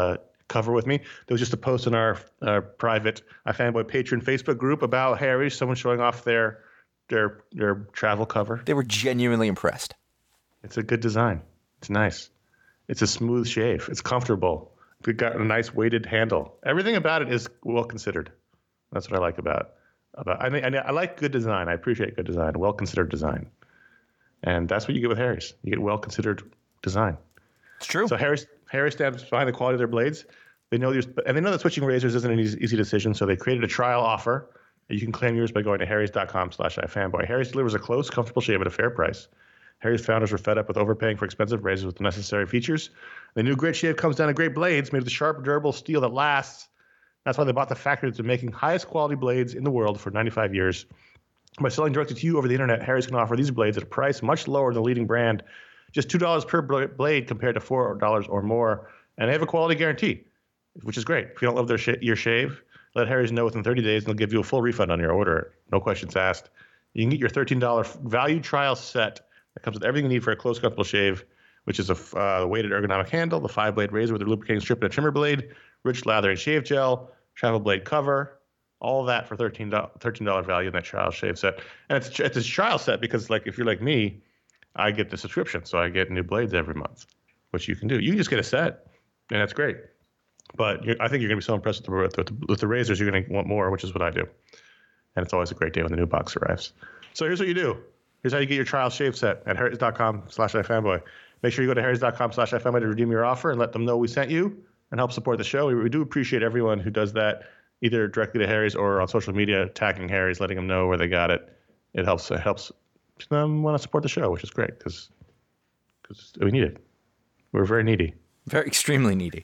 cover with me. There was just a post in our uh, private iFanboy patron Facebook group about Harry's. Someone showing off their their their travel cover. They were genuinely impressed. It's a good design. It's nice. It's a smooth shave. It's comfortable. It's got a nice weighted handle. Everything about it is well considered. That's what I like about about. I mean, I like good design. I appreciate good design, well considered design, and that's what you get with Harry's. You get well considered design. It's true. So Harry's Harry's stands behind the quality of their blades. They know there's, and they know that switching razors isn't an easy, easy decision. So they created a trial offer. You can claim yours by going to harrys dot com slash ifanboy. Harry's delivers a close, comfortable shave at a fair price. Harry's founders were fed up with overpaying for expensive razors with the necessary features. They knew great shave comes down to great blades made of the sharp, durable steel that lasts. That's why they bought the factory that's been making highest quality blades in the world for ninety-five years. By selling directly to you over the internet, Harry's can offer these blades at a price much lower than the leading brand, just two dollars per blade compared to four dollars or more. And they have a quality guarantee, which is great. If you don't love their sh- your shave, let Harry's know within thirty days, and they'll give you a full refund on your order. No questions asked. You can get your thirteen dollars value trial set that comes with everything you need for a close, comfortable shave, which is a uh, weighted ergonomic handle, the five-blade razor with a lubricating strip and a trimmer blade, rich lather and shave gel, travel blade cover, all of that for thirteen dollars, thirteen dollars value in that trial shave set. And it's, it's a trial set because, like, if you're like me, I get the subscription, so I get new blades every month, which you can do. You can just get a set, and that's great. But you're, I think you're going to be so impressed with the, with, the, with the razors, you're going to want more, which is what I do. And it's always a great day when the new box arrives. So here's what you do. Here's how you get your trial shave set at harrys dot com slash ifanboy. Make sure you go to harrys dot com slash ifanboy to redeem your offer and let them know we sent you and help support the show. We, we do appreciate everyone who does that, either directly to Harry's or on social media, tagging Harry's, letting them know where they got it. It helps it helps them want to support the show, which is great because because we need it. We're very needy. Very extremely needy.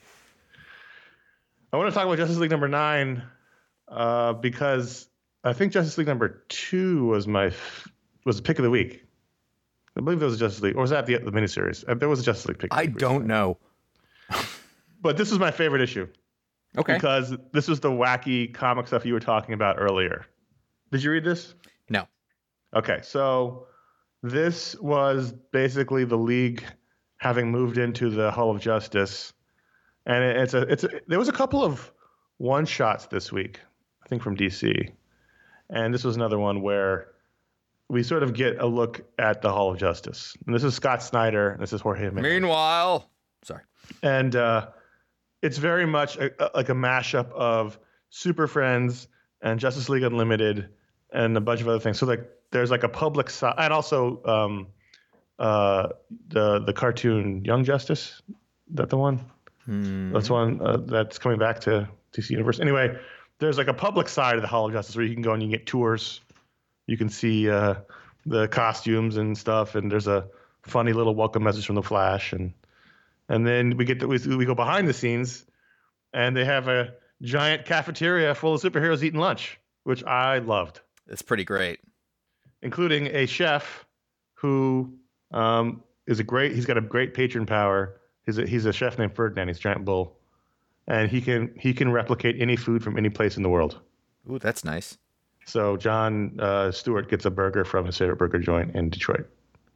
I want to talk about Justice League number nine uh, because I think Justice League number two was my was the pick of the week. I believe there was a Justice League, or was that the, the miniseries? Uh, There was a Justice League pick. I don't know. But this was my favorite issue. Okay. Because this was the wacky comic stuff you were talking about earlier. Did you read this? No. Okay, so this was basically the League having moved into the Hall of Justice, and it, it's a it's a, there was a couple of one shots this week, I think from D C, and this was another one where we sort of get a look at the Hall of Justice. And this is Scott Snyder, and this is Jorge Jimenez. Meanwhile, sorry, and uh, it's very much a, a, like a mashup of Super Friends and Justice League Unlimited and a bunch of other things. So like there's like a public side, and also um, uh, the the cartoon Young Justice. Is that the one? Hmm. That's one uh, that's coming back to D C Universe. Anyway, there's like a public side of the Hall of Justice where you can go and you can get tours. You can see uh, the costumes and stuff, and there's a funny little welcome message from the Flash, and and then we get to, we, we go behind the scenes, and they have a giant cafeteria full of superheroes eating lunch, which I loved. It's pretty great, including a chef who um, is a great. He's got a great patron power. He's a, he's a chef named Ferdinand. He's a giant bull, and he can he can replicate any food from any place in the world. Ooh, that's nice. So John uh, Stewart gets a burger from his favorite burger joint in Detroit,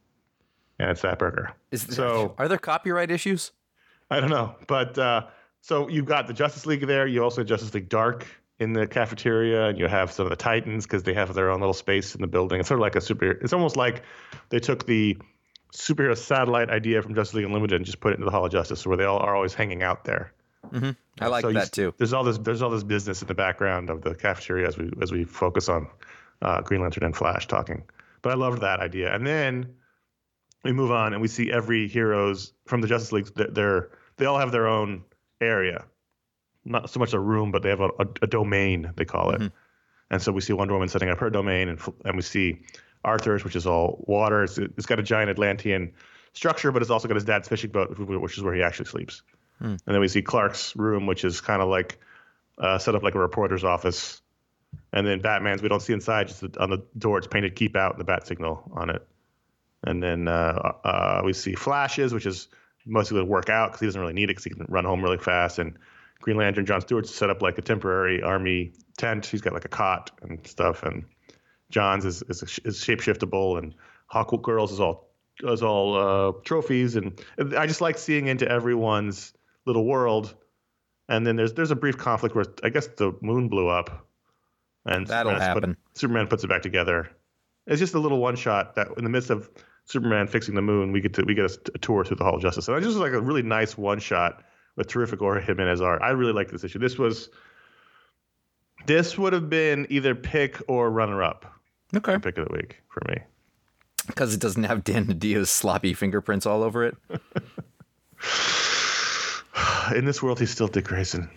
and it's that burger. Is there, so are there copyright issues? I don't know, but uh, so you've got the Justice League there. You also have Justice League Dark in the cafeteria, and you have some of the Titans because they have their own little space in the building. It's sort of like a super. It's almost like they took the superhero satellite idea from Justice League Unlimited and just put it into the Hall of Justice, where they all are always hanging out there. Mm-hmm. I like so that you, too. There's all this. There's all this business in the background of the cafeteria as we as we focus on uh, Green Lantern and Flash talking. But I loved that idea. And then we move on and we see every heroes from the Justice League. They're they all have their own area, not so much a room, but they have a, a, a domain. They call it. Mm-hmm. And so we see Wonder Woman setting up her domain, and and we see Arthur's, which is all water. It's, it's got a giant Atlantean structure, but it's also got his dad's fishing boat, which is where he actually sleeps. Hmm. And then we see Clark's room, which is kind of like uh, set up like a reporter's office. And then Batman's, we don't see inside, just on the door, it's painted "Keep Out" and the bat signal on it. And then uh, uh, we see Flash's, which is mostly to work out because he doesn't really need it because he can run home really fast. And Green Lantern, John Stewart's set up like a temporary army tent. He's got like a cot and stuff. And John's is is, is shapeshiftable, and Hawk Girls is all is all uh, trophies. And I just like seeing into everyone's little world And then there's there's a brief conflict where I guess the moon blew up, and That'll Superman happen. Put, Superman puts it back together. It's just a little one shot that in the midst of Superman fixing the moon, we get to we get a, a tour through the Hall of Justice. And it's just like a really nice one shot with terrific Ori Jimenez art. I really like this issue. This was this would have been either pick or runner up. Okay. Pick of the week for me. Because it doesn't have Dan Diaz's sloppy fingerprints all over it. In this world, he's still Dick Grayson.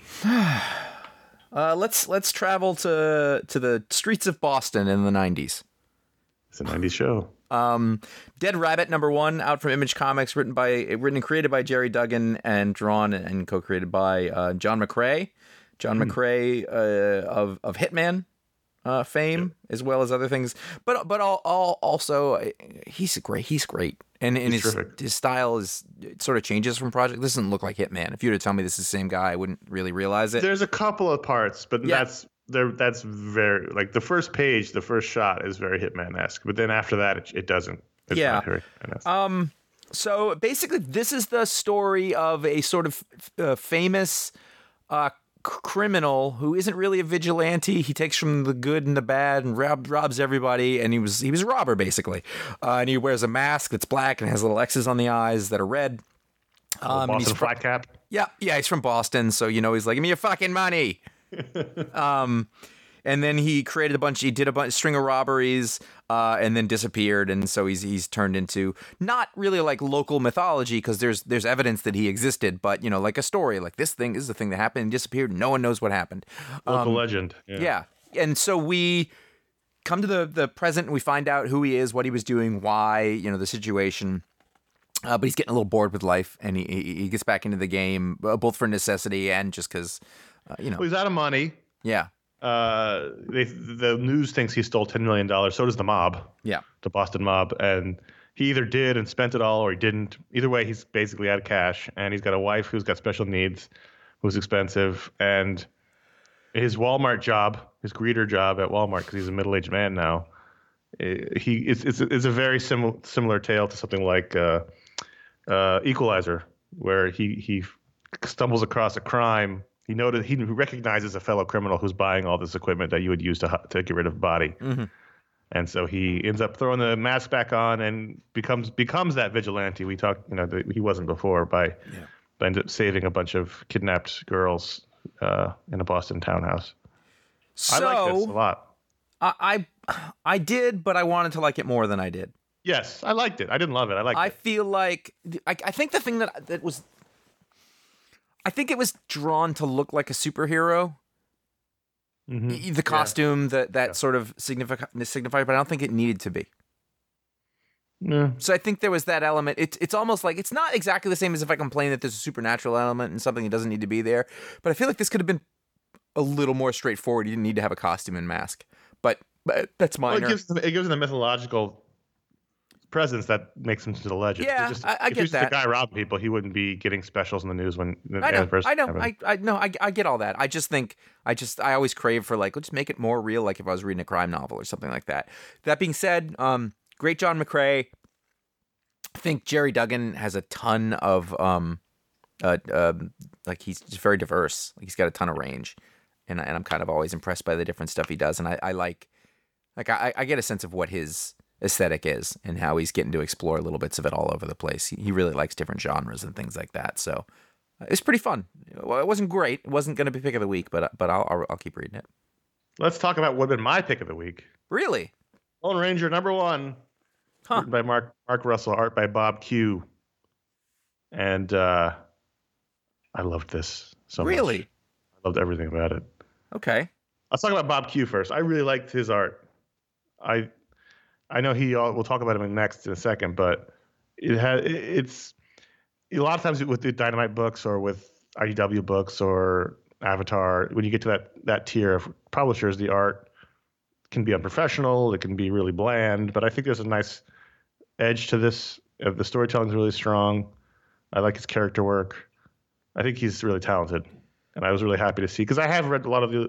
Uh, let's let's travel to to the streets of Boston in the nineties. It's a nineties show. Um, Dead Rabbit number one, out from Image Comics, written by written and created by Jerry Duggan and drawn and co-created by uh, John McCrea. John Hmm. McCrea uh, of of Hitman uh, fame, as well as other things. But but all, all also uh, he's great. He's great, and and He's his terrific. his style is it sort of changes from project. This doesn't look like Hitman. If you were to tell me this is the same guy, I wouldn't really realize it. There's a couple of parts, but Yeah. that's there. That's very like the first page, the first shot is very Hitman-esque, but then after that, it, it doesn't. It's Yeah. not very Hitman-esque. Um, so basically, this is the story of a sort of uh, famous uh, c- criminal who isn't really a vigilante. He takes from the good and the bad and rob, robs everybody. And he was he was a robber basically, uh, and he wears a mask that's black and has little X's on the eyes that are red. Um, and Boston he's fr- flat cap. yeah, yeah, he's from Boston, so you know he's like, give me your fucking money. um, and then he created a bunch. He did a bunch, string of robberies, uh, and then disappeared. And so he's he's turned into not really like local mythology because there's there's evidence that he existed, but you know, like a story. Like this thing this is the thing that happened and disappeared. And no one knows what happened. Local legend. Yeah. And so we come to the, the present and we find out who he is, what he was doing, why, you know, the situation. Uh, but he's getting a little bored with life and he, he, he gets back into the game, uh, both for necessity and just because, uh, you know, Well, he's out of money. yeah. Uh, they, the news thinks he stole ten million dollars. So does the mob, Yeah. the Boston mob. And he either did and spent it all or he didn't. Either way, he's basically out of cash. And he's got a wife who's got special needs, who's expensive. And his Walmart job, his greeter job at Walmart, because he's a middle-aged man now, eh, he it's, it's, it's a very similar similar tale to something like uh, uh, Equalizer, where he, he stumbles across a crime. He noted he recognizes a fellow criminal who's buying all this equipment that you would use to hu- to get rid of a body, Mhm. and so he ends up throwing the mask back on and becomes becomes that vigilante we talked. You know, that he wasn't before by by end up saving a bunch of kidnapped girls uh, in a Boston townhouse. So I like this a lot. I, I I did, but I wanted to like it more than I did. Yes, I liked it. I didn't love it. I liked I it. feel like I, I think the thing that that was I think it was drawn to look like a superhero. Mhm. The costume that that Yeah. sort of signified signified, but I don't think it needed to be. Yeah. So I think there was that element. It's it's almost like it's not exactly the same as if I complain that there's a supernatural element and something that doesn't need to be there. But I feel like this could have been a little more straightforward. You didn't need to have a costume and mask. But, but that's Well, minor. it gives them, it gives them the mythological presence that makes him to the legend. Yeah, If he just, I- I if get he was just that. a guy robbing people, he wouldn't be getting specials in the news when the I know, anniversary I know, happened. I, I know, I, I get all that. I just think, I just, I always crave for like, let's just make it more real, like if I was reading a crime novel or something like that. That being said, um, great John McCrea. I think Jerry Duggan has a ton of, um, uh, um, like he's just very diverse. Like he's got a ton of range, and I- and I'm kind of always impressed by the different stuff he does. And I, I like, like I, I get a sense of what his aesthetic is and how he's getting to explore little bits of it all over the place. He, he really likes different genres and things like that. So uh, it's pretty fun. Well, it wasn't great. It wasn't going to be pick of the week, but but I'll, I'll I'll keep reading it. Let's talk about what would have been my pick of the week. Really? Lone Ranger number one, Huh. written by Mark Mark Russell, art by Bob Q. And uh, I loved this so much. Really? I loved everything about it. Okay. Let's talk about Bob Q first. I really liked his art. I I know he. Uh, we'll talk about him next in a second, but it had it, it's a lot of times with the Dynamite books or with I D W books or Avatar, when you get to that that tier of publishers, the art can be unprofessional. It can be really bland. But I think there's a nice edge to this. Uh, the storytelling is really strong. I like his character work. I think he's really talented, and I was really happy to see because I have read a lot of the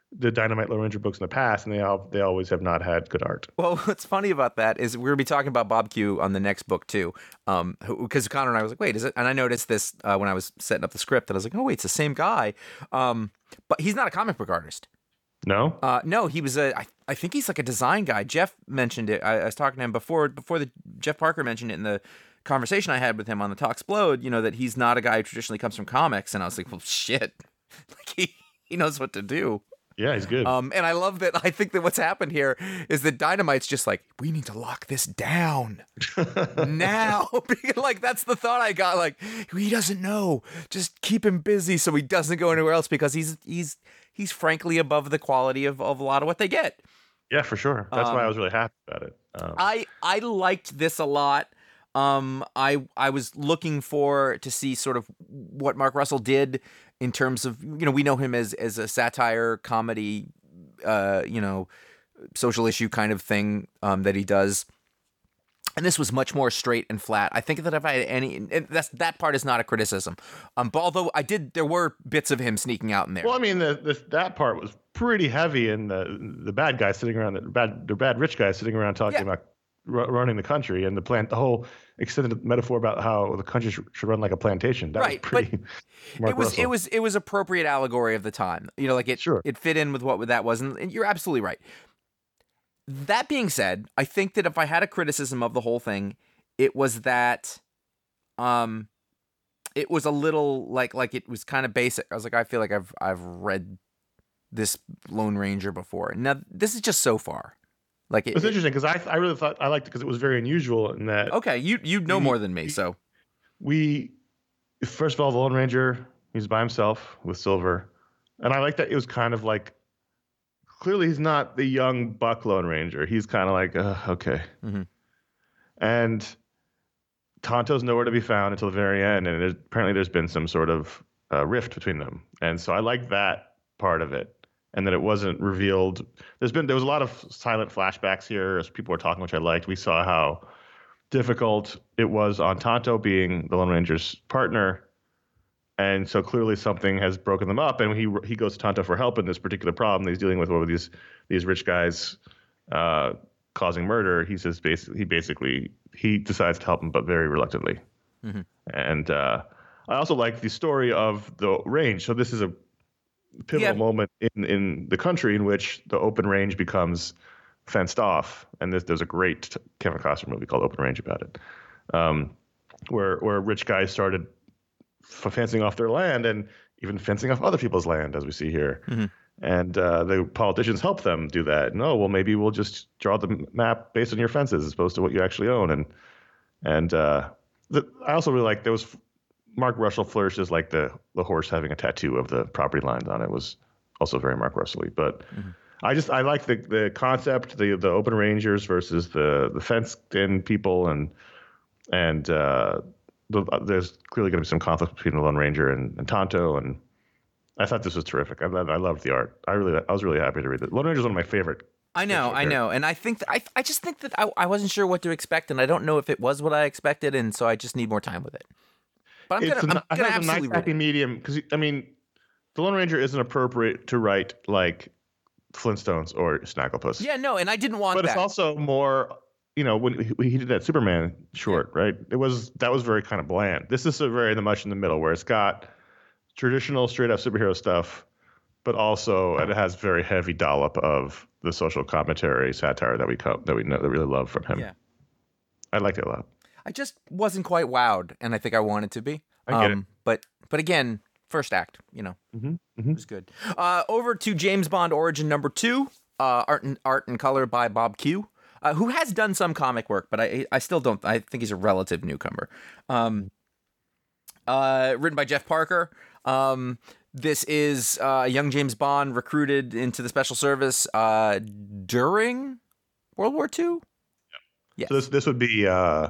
the Dynamite Lone Ranger books in the past, and they all they always have not had good art. Well, what's funny about that is we're gonna be talking about Bob Q on the next book too, um, because Connor and I was like, wait, is it? And I noticed this uh, when I was setting up the script, that I was like, oh wait, it's the same guy, um, but he's not a comic book artist. No, uh, no, he was a. I, I think he's like a design guy. Jeff mentioned it. I, I was talking to him before. Before the Jeff Parker mentioned it in the conversation I had with him on the Talksplode. You know that he's not a guy who traditionally comes from comics, and I was like, well, shit, like he he knows what to do. Yeah, he's good. Um, and I love that. I think that what's happened here is that Dynamite's just like, we need to lock this down now. Like, that's the thought I got. Like, he doesn't know. Just keep him busy so he doesn't go anywhere else, because he's he's he's frankly above the quality of, of a lot of what they get. Yeah, for sure. That's um, why I was really happy about it. Um, I I liked this a lot. Um, I I was looking for to see sort of what Mark Russell did in terms of, you know, we know him as as a satire comedy, uh, you know, social issue kind of thing um, that he does. And this was much more straight and flat. I think that if I had any, and that's that part is not a criticism. Um, but although I did, there were bits of him sneaking out in there. well, I mean, the, the, that part was pretty heavy, and the the bad guys sitting around, the bad the bad rich guys sitting around talking Yeah. about r- running the country, and the plant, the whole extended metaphor about how the country sh- should run like a plantation. That Right, was pretty. Mark it was Russell. it was it was appropriate allegory of the time. You know, like it Sure. it fit in with what that was, and, and you're absolutely right. That being said, I think that if I had a criticism of the whole thing, it was that um it was a little like like it was kind of basic. I was like, I feel like I've I've read this Lone Ranger before. Now this is just so far. Like it, It was interesting because I I really thought I liked it because it was very unusual in that okay, you you know We- more than me, so we first of all the Lone Ranger, he's by himself with Silver, and I like that it was kind of like clearly he's not the young buck Lone Ranger. He's kind of like uh, okay, Mhm. and Tonto's nowhere to be found until the very end, and it, apparently there's been some sort of uh, rift between them, and so I like that part of it. And that it wasn't revealed. There's been there was a lot of silent flashbacks here as people were talking, which I liked. We saw how difficult it was on Tonto being the Lone Ranger's partner, and so clearly something has broken them up. And he he goes to Tonto for help in this particular problem that he's dealing with over these these rich guys uh, causing murder. He says basically he basically he decides to help him, but very reluctantly. Mm-hmm. And uh, I also like the story of the range. So this is a pivotal Yeah. moment in, in the country in which the open range becomes fenced off. And there's, there's a great Kevin Costner movie called Open Range about it, um, where where rich guys started f- fencing off their land and even fencing off other people's land, as we see here. Mm-hmm. And uh, the politicians help them do that. No, well, maybe we'll just draw the map based on your fences as opposed to what you actually own. And and uh, the, I also really like there was Mark Russell flourishes like the the horse having a tattoo of the property lines on it was also very Mark Russell-y. But Mm-hmm. I just I like the the concept, the the open rangers versus the the fenced in people, and and uh, the, there's clearly going to be some conflict between the Lone Ranger and, and Tonto, and I thought this was terrific. I I loved the art. I really I was really happy to read it. Lone Ranger is one of my favorite. I know, I know, and I think that I I just think that I I wasn't sure what to expect, and I don't know if it was what I expected, and so I just need more time with it. But I'm It's gonna, a, I'm I gonna think it's a absolutely nice read happy it. medium because I mean, the Lone Ranger isn't appropriate to write like Flintstones or Snagglepuss. Yeah, no, and I didn't want but that. it's also more, you know, when he, he did that Superman short, right? It was that was very kind of bland. This is a very much in the middle where it's got traditional straight up superhero stuff, but also it has very heavy dollop of the social commentary satire that we co- that we know, that we really love from him. Yeah. I liked it a lot. I just wasn't quite wowed, and I think I wanted to be. I get it. But but again, first act, you know, Mm-hmm. it was good. Uh, over to James Bond Origin number two, uh, art and art and color by Bob Q, uh, who has done some comic work, but I I still don't. I think he's a relative newcomer. Um, uh, written by Jeff Parker. Um, this is uh, young James Bond recruited into the special service uh, during World War Two. Yes. So this this would be uh,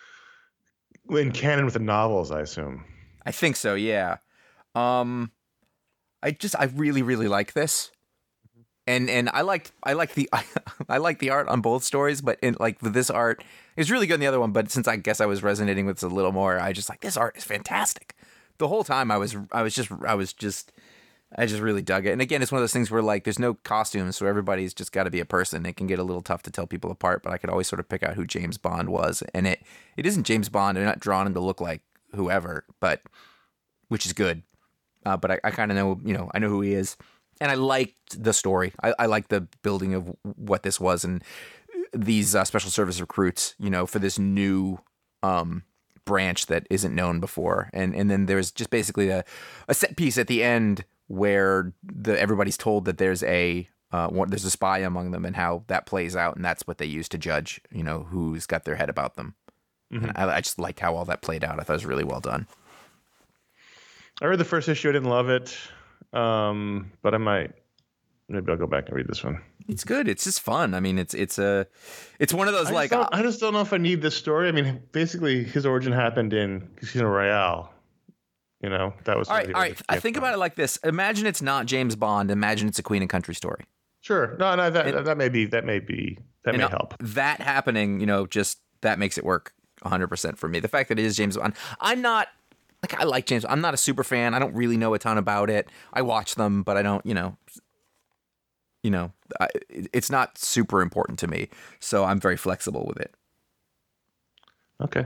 in canon with the novels, I assume. I think so, yeah. Um, I just I really really like this, and and I liked I like the I like the art on both stories, but in like this art is really good in the other one. But since I guess I was resonating with this a little more, I just like this art is fantastic. The whole time I was I was just I was just I just really dug it. And again, it's one of those things where like there's no costumes, so everybody's just got to be a person. It can get a little tough to tell people apart, but I could always sort of pick out who James Bond was. And it it isn't James Bond. They're not drawing him to look like whoever, but which is good. Uh, but I, I kind of know, you know, I know who he is. And I liked the story. I, I liked the building of what this was and these uh, special service recruits, you know, for this new um, branch that isn't known before. And and then there's just basically a, a set piece at the end where the everybody's told that there's a uh, one, there's a spy among them and how that plays out. And that's what they use to judge, you know, who's got their head about them. Mm-hmm. And I, I just liked how all that played out. I thought it was really well done. I read the first issue. I didn't love it. Um, but I might, maybe I'll go back and read this one. It's good. It's just fun. I mean, it's, it's a, it's one of those I like, just I just don't know if I need this story. I mean, basically his origin happened in Casino Royale. You know, that was, all right. All right. I think about it like this. Imagine it's not James Bond. Imagine it's a Queen and Country story. Sure. No, no, that, and, that may be, that may be, that may help. That happening, you know, just that makes it work one hundred percent for me. The fact that it is James Bond, I'm not, like, I like James. I'm not a super fan. I don't really know a ton about it. I watch them, but I don't, you know, you know, I, it's not super important to me. So I'm very flexible with it. Okay.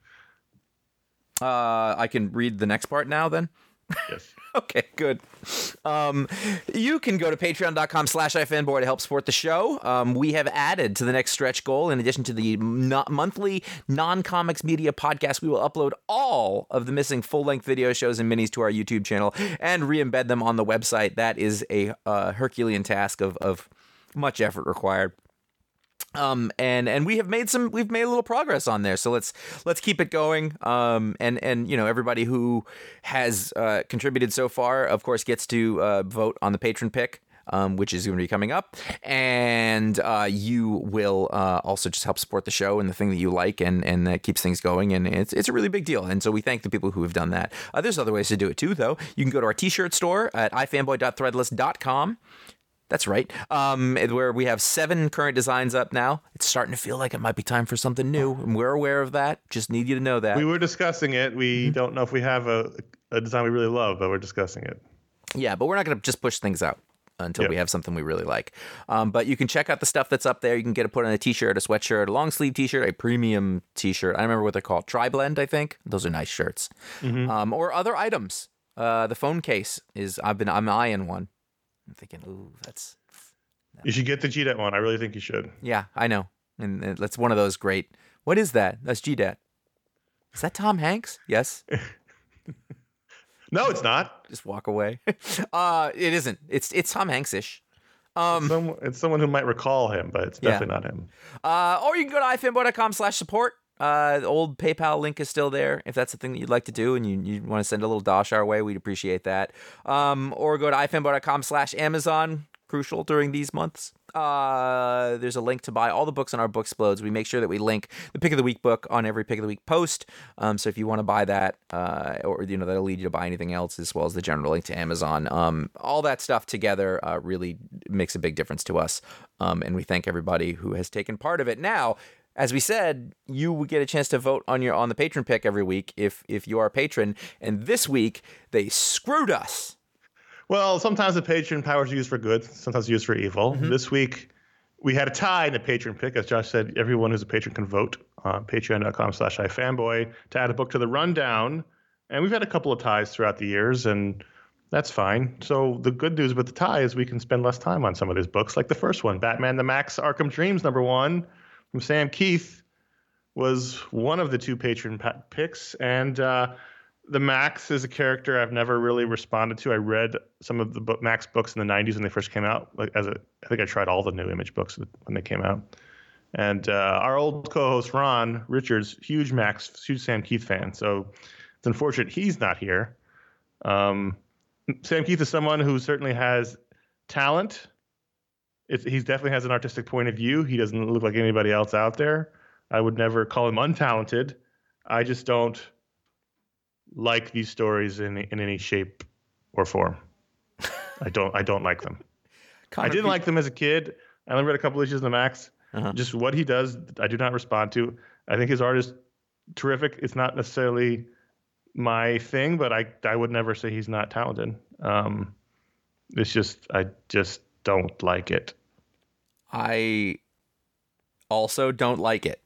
Uh, I can read the next part now then? Yes. Okay, good. Um, you can go to patreon.com slash ifanboy to help support the show. Um, we have added to the next stretch goal, in addition to the no- monthly non-comics media podcast, we will upload all of the missing full-length video shows and minis to our YouTube channel and re-embed them on the website. That is a uh, Herculean task of, of much effort required. Um, and, and we have made some, we've made a little progress on there. So let's, let's keep it going. Um, and, and, you know, everybody who has, uh, contributed so far, of course, gets to, uh, vote on the patron pick, um, which is going to be coming up. And, uh, you will, uh, also just help support the show and the thing that you like, and, and that keeps things going. And it's, it's a really big deal. And so we thank the people who have done that. Uh, there's other ways to do it too, though. You can go to our t-shirt store at i fanboy dot threadless dot com. That's right. Um, where we have seven current designs up now. It's starting to feel like it might be time for something new, and we're aware of that. Just need you to know that. We were discussing it. We mm-hmm. don't know if we have a, a design we really love, but we're discussing it. Yeah, but we're not going to just push things out until yep. we have something we really like. Um, but you can check out the stuff that's up there. You can get it put on a t-shirt, a sweatshirt, a long sleeve t-shirt, a premium t-shirt. I remember what they're called. Tri-Blend, I think. Those are nice shirts. Mm-hmm. Um, or other items. Uh, the phone case is, I've been, I'm eyeing one. I'm thinking, ooh, that's... No. You should get the G D A T one. I really think you should. Yeah, I know. And that's one of those great... What is that? That's G D A T. Is that Tom Hanks? Yes. No, it's not. Just walk away. uh, it isn't. It's it's Tom Hanks-ish. Um, it's, some, it's someone who might recall him, but it's definitely yeah. not him. Uh, or you can go to i fanboy dot com slash support. Uh, the old PayPal link is still there. If that's the thing that you'd like to do and you, you want to send a little dosh our way, we'd appreciate that. Um, or go to i fanboy dot com slash Amazon. Crucial during these months. Uh, there's a link to buy all the books on our Booksplodes. We make sure that we link the Pick of the Week book on every Pick of the Week post. Um, so if you want to buy that, uh, or you know that'll lead you to buy anything else, as well as the general link to Amazon. Um, all that stuff together uh, really makes a big difference to us. Um, and we thank everybody who has taken part of it. Now, as we said, you would get a chance to vote on your on the patron pick every week if if you are a patron. And this week they screwed us. Well, sometimes the patron power is used for good, sometimes used for evil. Mm-hmm. This week, we had a tie in the patron pick. As Josh said, everyone who's a patron can vote on patreon dot com slash ifanboy to add a book to the rundown. And we've had a couple of ties throughout the years, and that's fine. So the good news with the tie is we can spend less time on some of these books, like the first one, Batman the Max Arkham Dreams, number one, from Sam Keith, was one of the two patron picks. And uh, the Max is a character I've never really responded to. I read some of the book, Max books in the nineties when they first came out. Like as a, I think I tried all the New Image books when they came out. And uh, our old co-host Ron Richards, huge Max, huge Sam Keith fan. So it's unfortunate he's not here. Um, Sam Keith is someone who certainly has talent. It's, he definitely has an artistic point of view. He doesn't look like anybody else out there. I would never call him untalented. I just don't like these stories in in any shape or form. I don't I don't like them. I didn't like them as a kid. I only read a couple issues of the Max. Uh-huh. Just what he does, I do not respond to. I think his art is terrific. It's not necessarily my thing, but I I would never say he's not talented. Um, It's just I just don't like it. I also don't like it.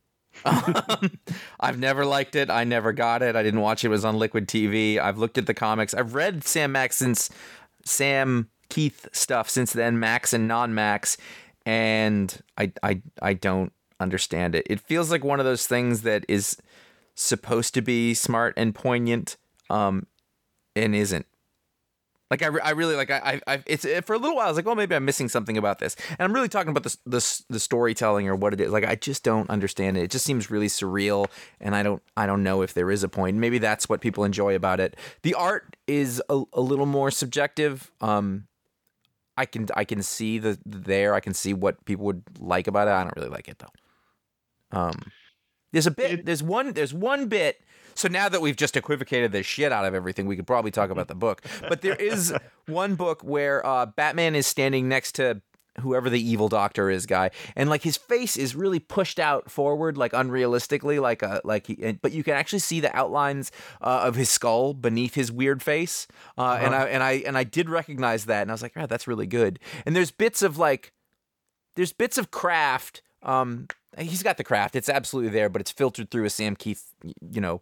um, I've never liked it. I never got it. I didn't watch it. It was on Liquid T V. I've looked at the comics. I've read Sam Max since Sam Keith stuff since then, Max and non-Max, and I I I don't understand it. It feels like one of those things that is supposed to be smart and poignant, um, and isn't. Like I, re- I really like I, I, it's it, for a little while I was like, well, maybe I'm missing something about this, and I'm really talking about the the the storytelling or what it is. Like I just don't understand it. It just seems really surreal, and I don't I don't know if there is a point. Maybe that's what people enjoy about it. The art is a, a little more subjective. Um, I can I can see the there. I can see what people would like about it. I don't really like it though. Um, there's a bit. There's one. There's one bit. So now that we've just equivocated the shit out of everything, we could probably talk about the book. But there is one book where uh, Batman is standing next to whoever the evil doctor is guy, and like his face is really pushed out forward, like unrealistically, like a like he. But you can actually see the outlines uh, of his skull beneath his weird face, uh, uh-huh. and I and I and I did recognize that, and I was like, oh, that's really good. And there's bits of like, there's bits of craft. Um, he's got the craft; it's absolutely there, but it's filtered through a Sam Keith, you know.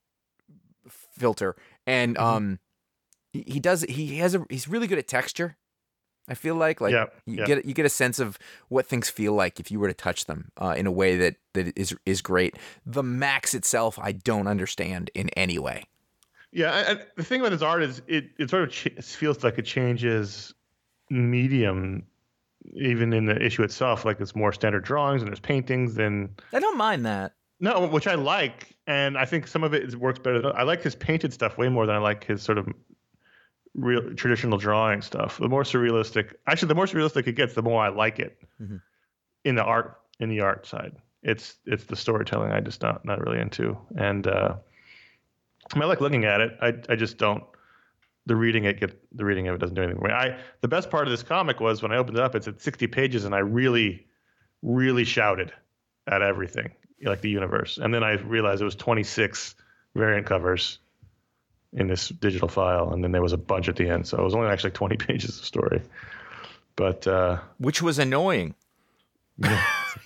filter and um he, he does he has a he's really good at texture. I feel like like yeah, you yeah. get you get a sense of what things feel like if you were to touch them uh, in a way that that is is great. The Max itself I don't understand in any way. Yeah, and the thing about his art is it it sort of ch- feels like it changes medium even in the issue itself. Like it's more standard drawings and there's paintings than I don't mind that. No, which I like, and I think some of it is, works better. I like his painted stuff way more than I like his sort of real traditional drawing stuff. The more surrealistic, actually, the more surrealistic it gets, the more I like it. Mm-hmm. In the art, in the art side, it's it's the storytelling I just not not really into, and uh, I, mean, I like looking at it. I I just don't. The reading it get the reading of it doesn't do anything for me. I the best part of this comic was when I opened it up. It's at sixty pages, and I really, really shouted at everything. Like the universe, and then I realized it was twenty-six variant covers in this digital file, and then there was a bunch at the end, so it was only actually twenty pages of story. But uh, which was annoying. I,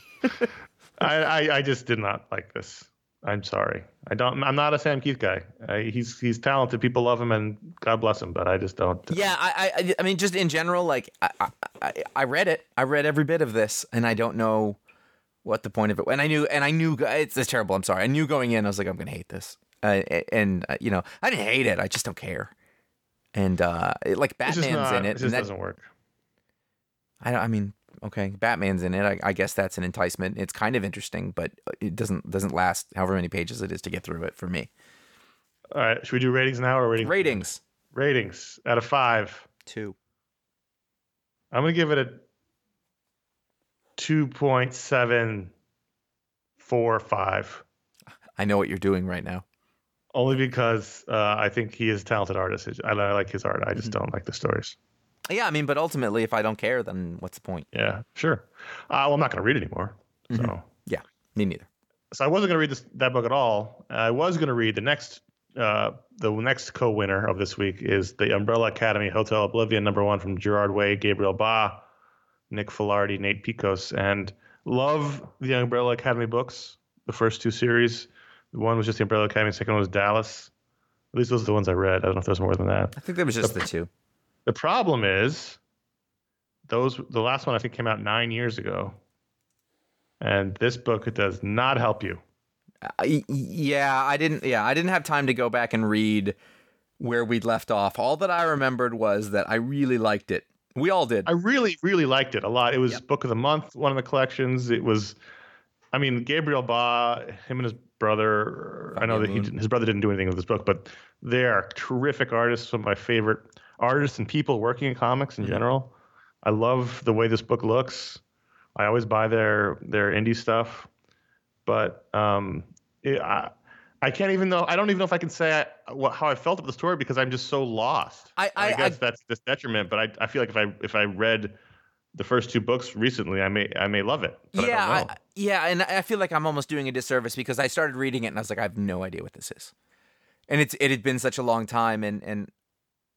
I I just did not like this. I'm sorry. I don't. I'm not a Sam Keith guy. I, he's he's talented. People love him, and God bless him. But I just don't. Uh, yeah, I, I I mean, just in general, like I, I I read it. I read every bit of this, and I don't know what the point of it. And I knew, and I knew it's, it's terrible. I'm sorry. I knew going in, I was like, I'm gonna hate this. Uh, and uh, you know, I didn't hate it. I just don't care. And uh, it, like Batman's not, in it. It just and that, doesn't work. I I mean, okay, Batman's in it. I, I guess that's an enticement. It's kind of interesting, but it doesn't doesn't last however many pages it is to get through it for me. All right, should we do ratings now or ratings? Ratings. Ratings out of five. Two. I'm gonna give it a two point seven four five. I know what you're doing right now. Only because uh, I think he is a talented artist. I, I like his art. I just mm-hmm. don't like the stories. Yeah, I mean, but ultimately, if I don't care, then what's the point? Yeah, sure. Uh, well, I'm not going to read it anymore. So mm-hmm. Yeah, me neither. So I wasn't going to read this, that book at all. I was going to read the next uh, the next co-winner of this week is The Umbrella Academy, Hotel Oblivion, number one from Gerard Way, Gabriel Ba, Nick Filardi, Nate Picos, and love the Umbrella Academy books, the first two series. One was just the Umbrella Academy, the second one was Dallas. At least those are the ones I read. I don't know if there's more than that. I think there was just the, the two. The problem is, those the last one I think came out nine years ago, and this book does not help you. Uh, yeah, I didn't. Yeah, I didn't have time to go back and read where we'd left off. All that I remembered was that I really liked it. We all did. I really, really liked it a lot. It was yep. book of the month, one of the collections. It was, I mean, Gabriel Ba, him and his brother. I know that he, his brother didn't do anything with this book, but they are terrific artists. Some of my favorite artists and people working in comics in mm-hmm. general. I love the way this book looks. I always buy their their indie stuff, but um, it, I I can't even know. I don't even know if I can say I, what, how I felt about the story because I'm just so lost. I I, I guess I, that's this detriment, but I I feel like if I if I read the first two books recently, I may I may love it. But yeah, I don't know. I, yeah, and I feel like I'm almost doing a disservice because I started reading it and I was like, I have no idea what this is, and it's it had been such a long time, and and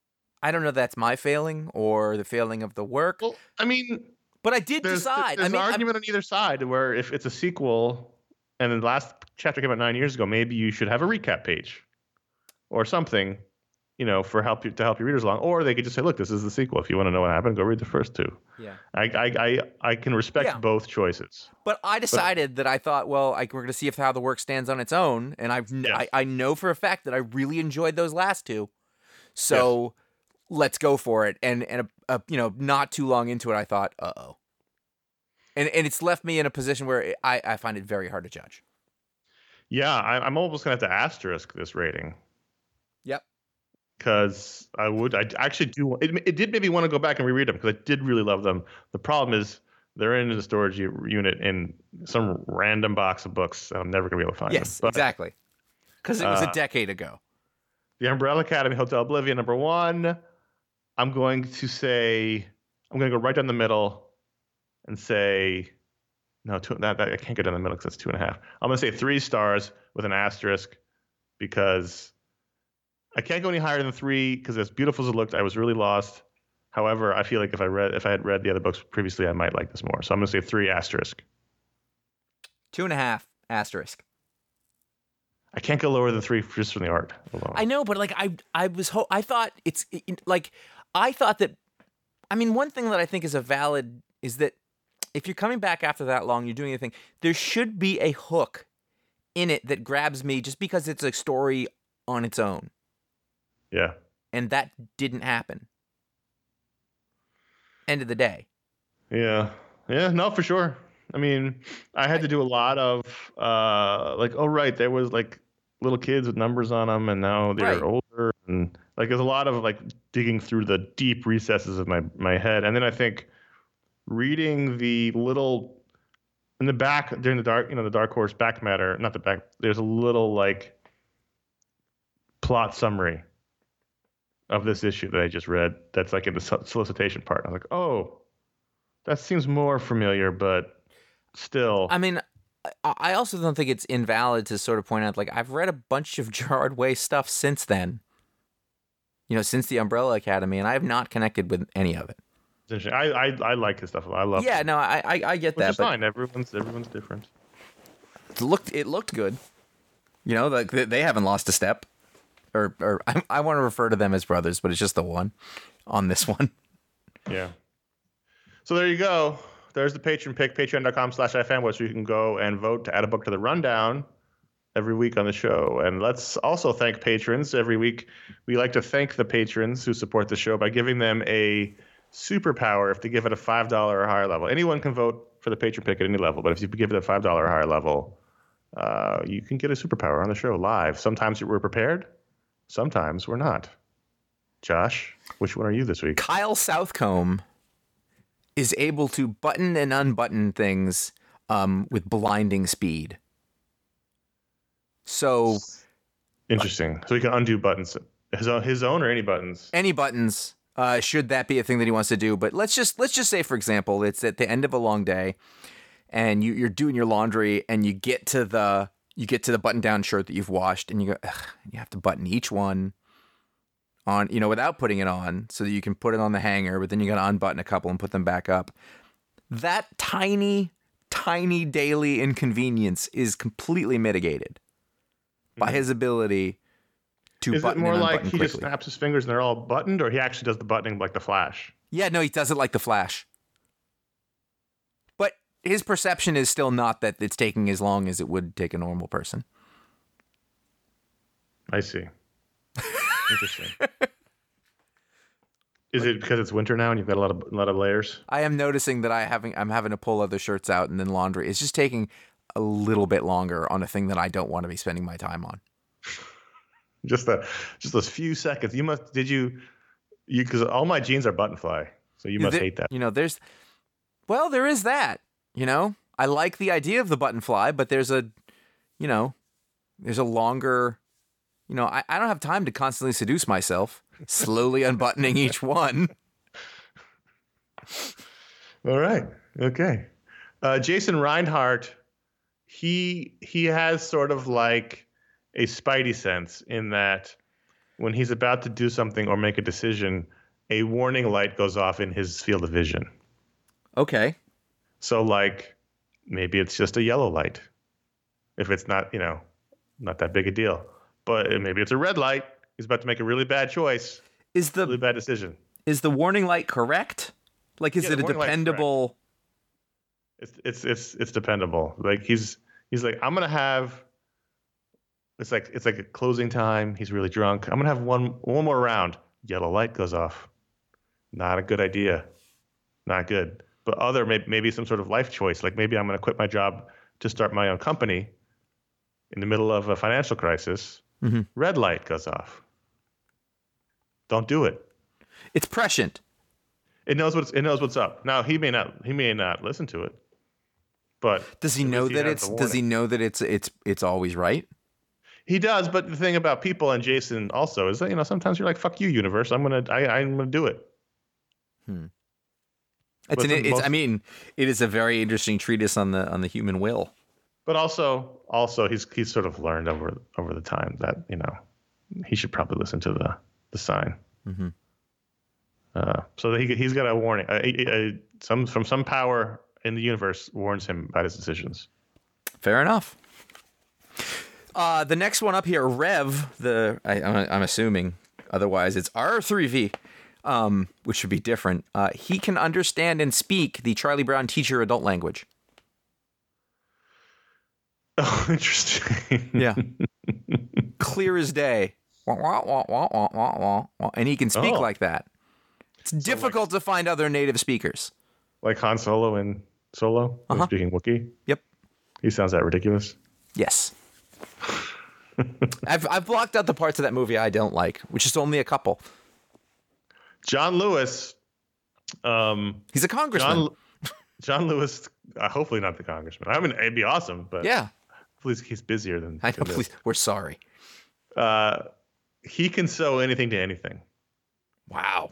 I don't know if that's my failing or the failing of the work. Well, I mean, but I did there's, decide. there's I mean, an argument I'm, on either side where if it's a sequel and the last chapter came out nine years ago, maybe you should have a recap page or something, you know, for help you to help your readers along. Or they could just say, look, this is the sequel. If you want to know what happened, go read the first two. Yeah. I I I, I can respect Yeah. both choices. But I decided but, that I thought, well, I, we're going to see if how the work stands on its own, and I've yes. I, I know for a fact that I really enjoyed those last two. So yes. let's go for it. And and a, a, you know, not too long into it, I thought, uh oh. And and it's left me in a position where I, I find it very hard to judge. Yeah, I, I'm almost going to have to asterisk this rating. Yep. Because I would, I actually do. It, it did make me want to go back and reread them because I did really love them. The problem is they're in the storage unit in some random box of books. I'm never going to be able to find yes, them. Yes, exactly. Because it was uh, a decade ago. The Umbrella Academy, Hotel Oblivion, number one. I'm going to say, I'm going to go right down the middle and say, no, two, that, that I can't go down the middle because that's two and a half. I'm going to say three stars with an asterisk because I can't go any higher than three because as beautiful as it looked, I was really lost. However, I feel like if I read, if I had read the other books previously, I might like this more. So I'm going to say three asterisk. Two and a half asterisk. I can't go lower than three just from the art alone. I know, but like I, I was, ho- I thought it's it, like, I thought that. I mean, one thing that I think is a valid is that if you're coming back after that long, you're doing anything, there should be a hook in it that grabs me just because it's a story on its own. Yeah. And that didn't happen. End of the day. Yeah. Yeah, no, for sure. I mean, I had to do a lot of, uh, like, oh, right, there was, like, little kids with numbers on them, and now they're right. older. And, like, there's a lot of, like, digging through the deep recesses of my, my head. And then I think reading the little, in the back, during the dark, you know, the Dark Horse back matter, not the back, there's a little, like, plot summary of this issue that I just read that's, like, in the solicitation part. I'm like, oh, that seems more familiar, but still. I mean, I also don't think it's invalid to sort of point out, like, I've read a bunch of Gerard Way stuff since then, you know, since the Umbrella Academy, and I have not connected with any of it. It's interesting. I, I, I like his stuff. I love Yeah, it. no, I, I, I get Which that. is but fine. Everyone's, everyone's different. It looked, it looked good. You know, like they haven't lost a step. Or, or I, I want to refer to them as brothers, but it's just the one on this one. Yeah. So there you go. There's the patron pick, patreon.com slash ifanboys, where you can go and vote to add a book to the rundown every week on the show. And let's also thank patrons every week. We like to thank the patrons who support the show by giving them a superpower if they give it a five dollars or higher level. Anyone can vote for the patron pick at any level, but if you give it a five dollars or higher level, uh, you can get a superpower on the show live. Sometimes we're prepared, sometimes we're not. Josh, which one are you this week? Kyle Southcombe is able to button and unbutton things um, with blinding speed. So interesting. So he can undo buttons, his own, his own or any buttons. Any buttons. Uh, should that be a thing that he wants to do? But let's just let's just say, for example, it's at the end of a long day, and you, you're doing your laundry, and you get to the you get to the button down shirt that you've washed, and you go, ugh, you have to button each one on, you know, without putting it on, so that you can put it on the hanger, but then you got to unbutton a couple and put them back up. That tiny, tiny daily inconvenience is completely mitigated by his ability to Is button it more and like unbutton he quickly. just snaps his fingers and they're all buttoned, or he actually does the buttoning like the Flash? Yeah, no, he does it like the Flash. But his perception is still not that it's taking as long as it would take a normal person. I see. Interesting. Is it because it's winter now and you've got a lot of a lot of layers? I am noticing that I having I'm having to pull other shirts out and then laundry. It's just taking a little bit longer on a thing that I don't want to be spending my time on. Just the just those few seconds. You must did you you because all my jeans are button fly, so you must there, hate that. You know, there's well, there is that. You know, I like the idea of the button fly, but there's a, you know, there's a longer. You know, I, I don't have time to constantly seduce myself, slowly unbuttoning each one. All right. Okay. Uh, Jason Reinhardt, he he has sort of like a spidey sense in that when he's about to do something or make a decision, a warning light goes off in his field of vision. Okay. So, like, maybe it's just a yellow light. If it's not, you know, not that big a deal. But maybe it's a red light. He's about to make a really bad choice. Is the really bad decision. Is the warning light correct? Like, is Yeah, it the a warning light's dependable? It's it's it's it's dependable. Like he's he's like, I'm gonna have. It's like it's like a closing time. He's really drunk. I'm gonna have one one more round. Yellow light goes off. Not a good idea. Not good. But other maybe, maybe some sort of life choice. Like maybe I'm gonna quit my job to start my own company. In the middle of a financial crisis, Mm-hmm. red light goes off. Don't do it. It's prescient. It knows what's it knows what's up. Now he may not he may not listen to it, but Does he at know least that has it's? the Does he warning. know that it's? It's. It's always right. He does, but the thing about people and Jason also is that you know sometimes you're like, "Fuck you, universe. I'm gonna I, I'm gonna do it." It's But an. the It's. most- I mean, it is a very interesting treatise on the on the human will. But also also he's he's sort of learned over over the time that you know he should probably listen to the the sign. Mm-hmm. Uh, so that he he's got a warning. A, a, a, some from some power in the universe warns him about his decisions. Fair enough. Uh, the next one up here, Rev. The I, I'm, I'm assuming otherwise it's R three V, um, which should be different. Uh, he can understand and speak the Charlie Brown teacher adult language. Oh, interesting. Yeah, clear as day. Wah, wah, wah, wah, wah, wah, wah, wah. And he can speak Oh. like that. It's difficult to find other native speakers. Like Han Solo in Solo, who's Uh-huh. speaking Wookiee. Yep. He sounds that ridiculous. Yes. I've I've blocked out the parts of that movie I don't like, which is only a couple. John Lewis. Um, He's a congressman. John, John Lewis. Uh, hopefully not the congressman. I mean, it'd be awesome, but Yeah, please, he's busier than. I know. than this. Please, we're sorry. Uh, he can sew anything to anything. Wow.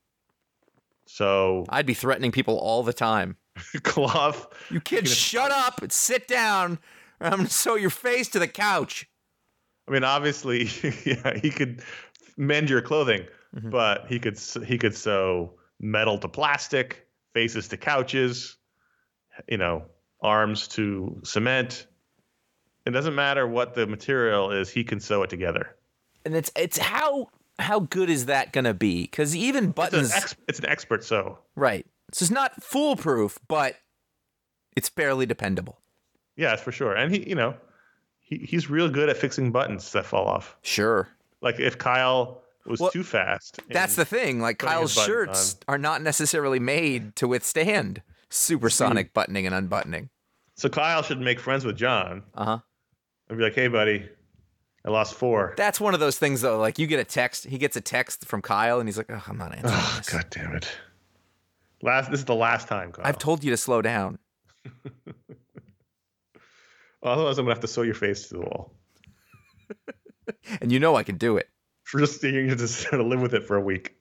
So I'd be threatening people all the time. cloth. You kids, shut up and sit down, or I'm going to sew your face to the couch. I mean, obviously, yeah, he could mend your clothing, but he could s- he could sew metal to plastic, faces to couches, you know, arms to cement. It doesn't matter what the material is; he can sew it together. And it's it's how how good is that going to be? Because even It's an, buttons, ex- it's an expert sew. right? So it's not foolproof, but it's fairly dependable. Yeah, that's for sure. And he, you know, he he's real good at fixing buttons that fall off. Sure. Like if Kyle was Well, too fast. That's in- the thing. Like putting Kyle's his buttons shirts are not necessarily made to withstand supersonic buttoning and unbuttoning. So Kyle should make friends with John Uh huh. and be like, "Hey, buddy, I lost four." That's one of those things, though. Like you get a text, he gets a text from Kyle, and he's like, oh, "I'm not answering Oh, this. God damn it! Last, this is the last time, Kyle. I've told you to slow down." Otherwise, I'm gonna have to sew your face to the wall. And you know I can do it. For just you can just sort of live with it for a week.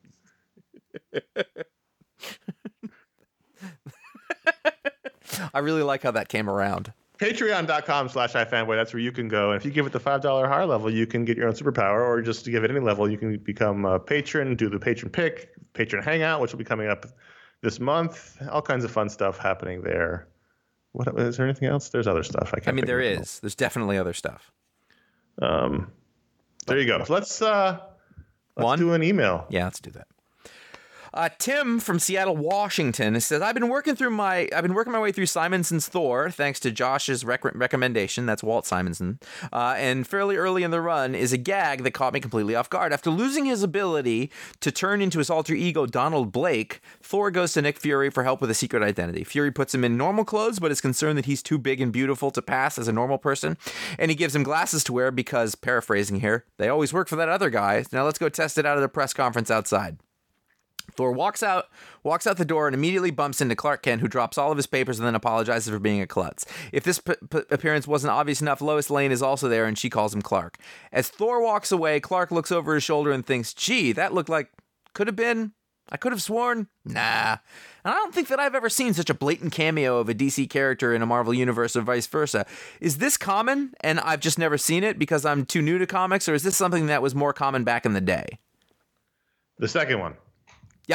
I really like how that came around. Patreon.com slash iFanboy. That's where you can go. And if you give it the five dollar higher level, you can get your own superpower, or just to give it any level, you can become a patron, do the patron pick, patron hangout, which will be coming up this month. All kinds of fun stuff happening there. What is there anything else? There's other stuff. I can't I mean, think there of it. is. There's definitely other stuff. Um, there you go. So let's uh, let's One? do an email. Yeah, let's do that. Uh, Tim from Seattle, Washington says, I've been working through my, I've been working my way through Simonson's Thor, thanks to Josh's rec- recommendation. That's Walt Simonson. Uh, and fairly early in the run is a gag that caught me completely off guard. After losing his ability to turn into his alter ego, Donald Blake, Thor goes to Nick Fury for help with a secret identity. Fury puts him in normal clothes, but is concerned that he's too big and beautiful to pass as a normal person. And he gives him glasses to wear because, paraphrasing here, they always work for that other guy. Now let's go test it out at a press conference outside. Thor walks out, walks out the door, and immediately bumps into Clark Kent, who drops all of his papers and then apologizes for being a klutz. If this p- p- appearance wasn't obvious enough, Lois Lane is also there, and she calls him Clark. As Thor walks away, Clark looks over his shoulder and thinks, gee, that looked like, could have been, I could have sworn, nah. And I don't think that I've ever seen such a blatant cameo of a D C character in a Marvel universe or vice versa. Is this common, and I've just never seen it because I'm too new to comics, or is this something that was more common back in the day? The second one.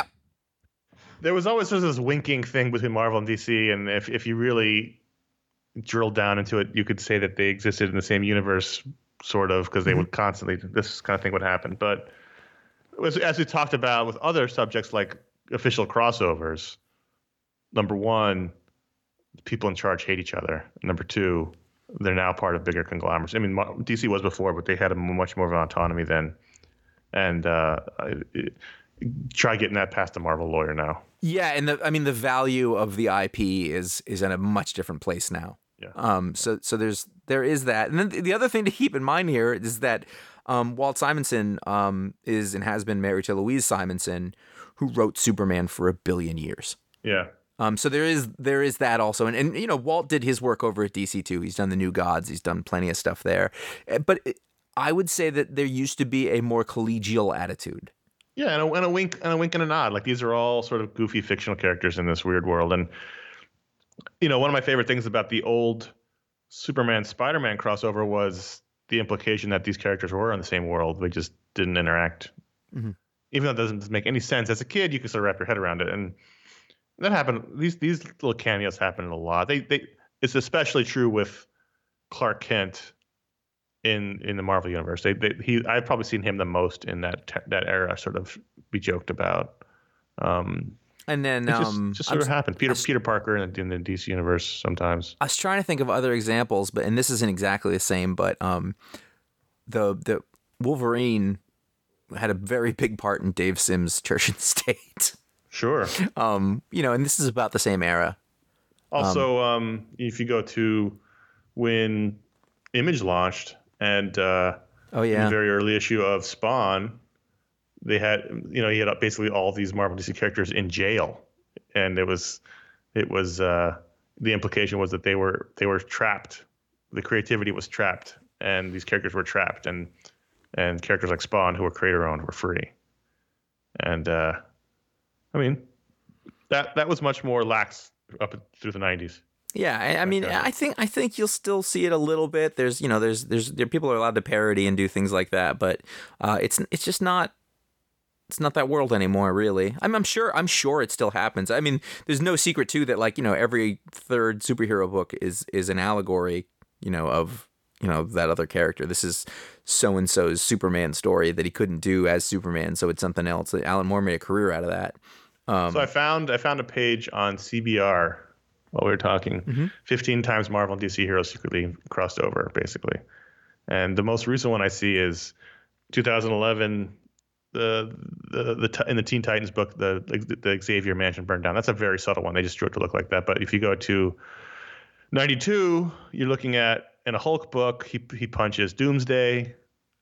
there was always sort of this winking thing between Marvel and D C, and if if you really drilled down into it, you could say that they existed in the same universe, sort of, because they mm-hmm. would constantly this kind of thing would happen. But as, as we talked about with other subjects like official crossovers, number one, people in charge hate each other. Number two, they're now part of bigger conglomerates. I mean, D C was before, but they had a much more of an autonomy then. And uh, it, try getting that past a Marvel lawyer now. Yeah, and the I mean the value of the I P is is in a much different place now. Yeah. Um. So so there's there is that, and then the other thing to keep in mind here is that um, Walt Simonson um is and has been married to Louise Simonson, who wrote Superman for a billion years. Yeah. Um. So there is there is that also, and and you know Walt did his work over at D C too. He's done the New Gods. He's done plenty of stuff there, but it, I would say that there used to be a more collegial attitude. Yeah, and a, and a wink and a wink and a nod. Like these are all sort of goofy fictional characters in this weird world. And you know, one of my favorite things about the old Superman Spider-Man crossover was the implication that these characters were in the same world. They just didn't interact. Mm-hmm. Even though it doesn't make any sense. As a kid, you could sort of wrap your head around it. And that happened. These these little cameos happen a lot. They they it's especially true with Clark Kent in in the Marvel universe. They, they he I've probably seen him the most in that that era sort of be joked about. Um and then it just, um just sort I'm, of happened. Peter was, Peter Parker in the, in the D C universe sometimes. I was trying to think of other examples, but and this isn't exactly the same, but um the the Wolverine had a very big part in Dave Sims' Church and State. Sure. Um, you know, and this is about the same era. Also, um, um if you go to when Image launched, and uh, oh yeah, in the very early issue of Spawn, they had you know he had basically all these Marvel D C characters in jail, and it was it was uh, the implication was that they were they were trapped, the creativity was trapped, and these characters were trapped, and and characters like Spawn, who were creator owned, were free, and uh, I mean that that was much more lax up through the nineties. Yeah, I, I mean, okay. I think I think you'll still see it a little bit. There's, you know, there's there's there people are allowed to parody and do things like that, but uh, it's it's just not it's not that world anymore, really. I'm I'm sure I'm sure it still happens. I mean, there's no secret too that like you know every third superhero book is is an allegory, you know, of you know that other character. This is so and so's Superman story that he couldn't do as Superman, so it's something else. Alan Moore made a career out of that. Um, so I found I found a page on C B R. While we were talking, mm-hmm. fifteen times Marvel and D C heroes secretly crossed over, basically. And the most recent one I see is two thousand eleven, the the the in the Teen Titans book, the, the the Xavier mansion burned down. That's a very subtle one. They just drew it to look like that. But if you go to ninety-two, you're looking at in a Hulk book, he he punches Doomsday.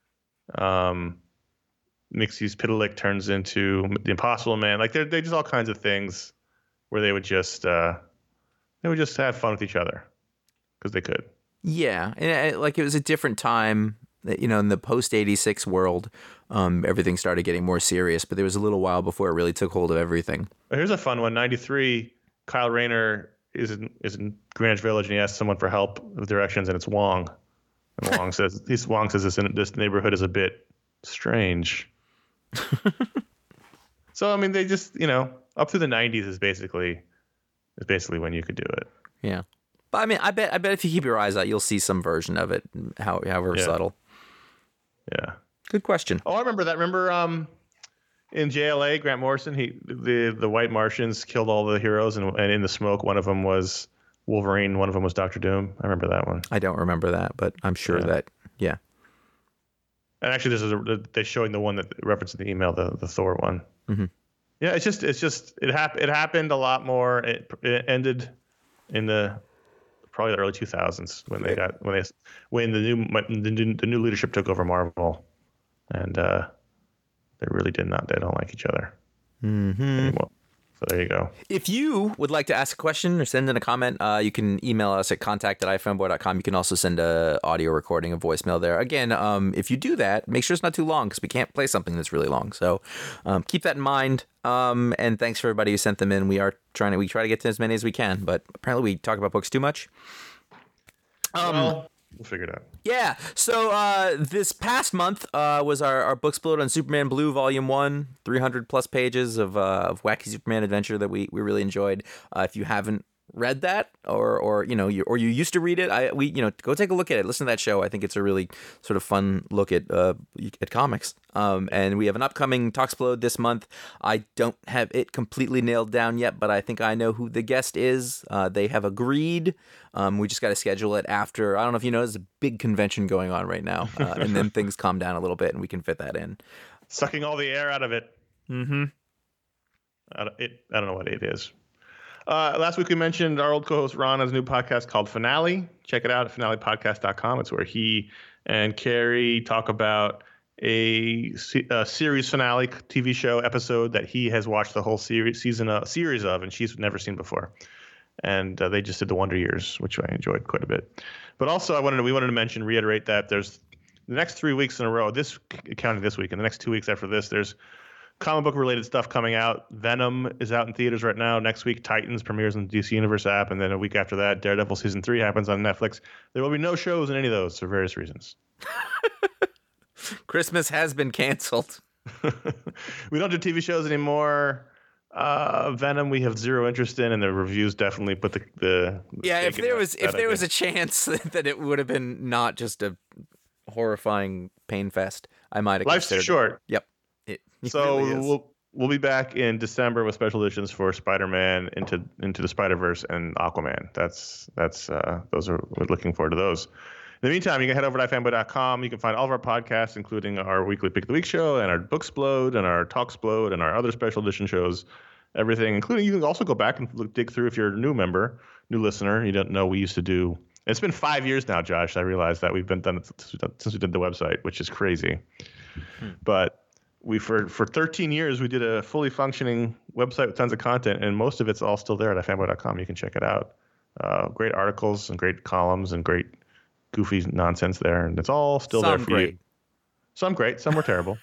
Um, Mxyzptlk turns into the Impossible Man. Like they're they just all kinds of things where they would just. Uh, They would just have fun with each other because they could. Yeah, and it, like it was a different time. You know, in the post eighty-six world, um, everything started getting more serious. But there was a little while before it really took hold of everything. Here's a fun one. ninety-three, Kyle Rayner is in, is in Greenwich Village and he asks someone for help with directions, and it's Wong. And Wong says, "This Wong says this in, this neighborhood is a bit strange." So I mean, they just you know up through the nineties is basically. Is basically when you could do it. Yeah, but I mean, I bet, I bet if you keep your eyes out, you'll see some version of it, how, however yeah. subtle. Yeah. Good question. Oh, I remember that. Remember, um, in J L A, Grant Morrison, he the the White Martians killed all the heroes, and and in the smoke, one of them was Wolverine, one of them was Doctor Doom. I remember that one. I don't remember that, but I'm sure yeah. that yeah. And actually, this is a, they're showing the one that referenced in the email, the the Thor one. Mm-hmm. Yeah, it's just it's just it happened it happened a lot more. It, it ended in the probably the early two thousands when they got when they when the new the new, the new leadership took over Marvel, and uh, they really did not they don't like each other mm-hmm. anymore. So there you go. If you would like to ask a question or send in a comment, uh, you can email us at contact at ifanboy dot com. You can also send a audio recording, a voicemail there. Again, um, if you do that, make sure it's not too long because we can't play something that's really long. So um, keep that in mind. Um, and thanks for everybody who sent them in. We are trying to we try to get to as many as we can, but apparently we talk about books too much. Um, well, We'll figure it out. Yeah. So uh, this past month uh, was our, our Booksplode on Superman Blue Volume One, three hundred plus pages of uh, of wacky Superman adventure that we we really enjoyed. Uh, if you haven't read that, or or you know, you, or you used to read it, I we you know go take a look at it. Listen to that show. I think it's a really sort of fun look at uh, at comics. Um, and we have an upcoming Talksplode this month. I don't have it completely nailed down yet, but I think I know who the guest is. Uh, they have agreed. Um, we just got to schedule it after. I don't know if you know, there's a big convention going on right now, uh, and then things calm down a little bit, and we can fit that in. Sucking all the air out of it. Mm-hmm. I don't, it, I don't know what it is. Uh, last week we mentioned our old co-host Ron has a new podcast called Finale. Check it out at finale podcast dot com. It's where he and Carrie talk about a, a series finale T V show episode that he has watched the whole series season uh, series of, and she's never seen before. And uh, they just did the Wonder Years, which I enjoyed quite a bit. But also, I wanted to, we wanted to mention, reiterate that there's the next three weeks in a row. This counting this week, and the next two weeks after this, there's comic book related stuff coming out. Venom is out in theaters right now. Next week, Titans premieres on the D C Universe app, and then a week after that, Daredevil season three happens on Netflix. There will be no shows in any of those for various reasons. Christmas has been canceled. We don't do T V shows anymore. Uh, Venom, we have zero interest in, and the reviews definitely put the the. the yeah, if there was if there idea. was a chance that it would have been not just a horrifying pain fest, I might have. Life's too short. It. Yep. It, it so really is. we'll we'll be back in December with special editions for Spider-Man, into into the Spider-Verse, and Aquaman. That's that's uh, those are we're looking forward to those. In the meantime, you can head over to i fanboy dot com. You can find all of our podcasts, including our weekly Pick of the Week show, and our Booksplode, and our Talksplode, and our other special edition shows. Everything, including you can also go back and look, dig through if you're a new member, new listener. You don't know we used to do. It's been five years now, Josh. I realized that we've been done it since we did the website, which is crazy. Hmm. But we for for thirteen years we did a fully functioning website with tons of content, and most of it's all still there at i fanboy dot com. You can check it out. Uh, great articles and great columns and great goofy nonsense there, and it's all still some there for great. you. Some great, some were terrible.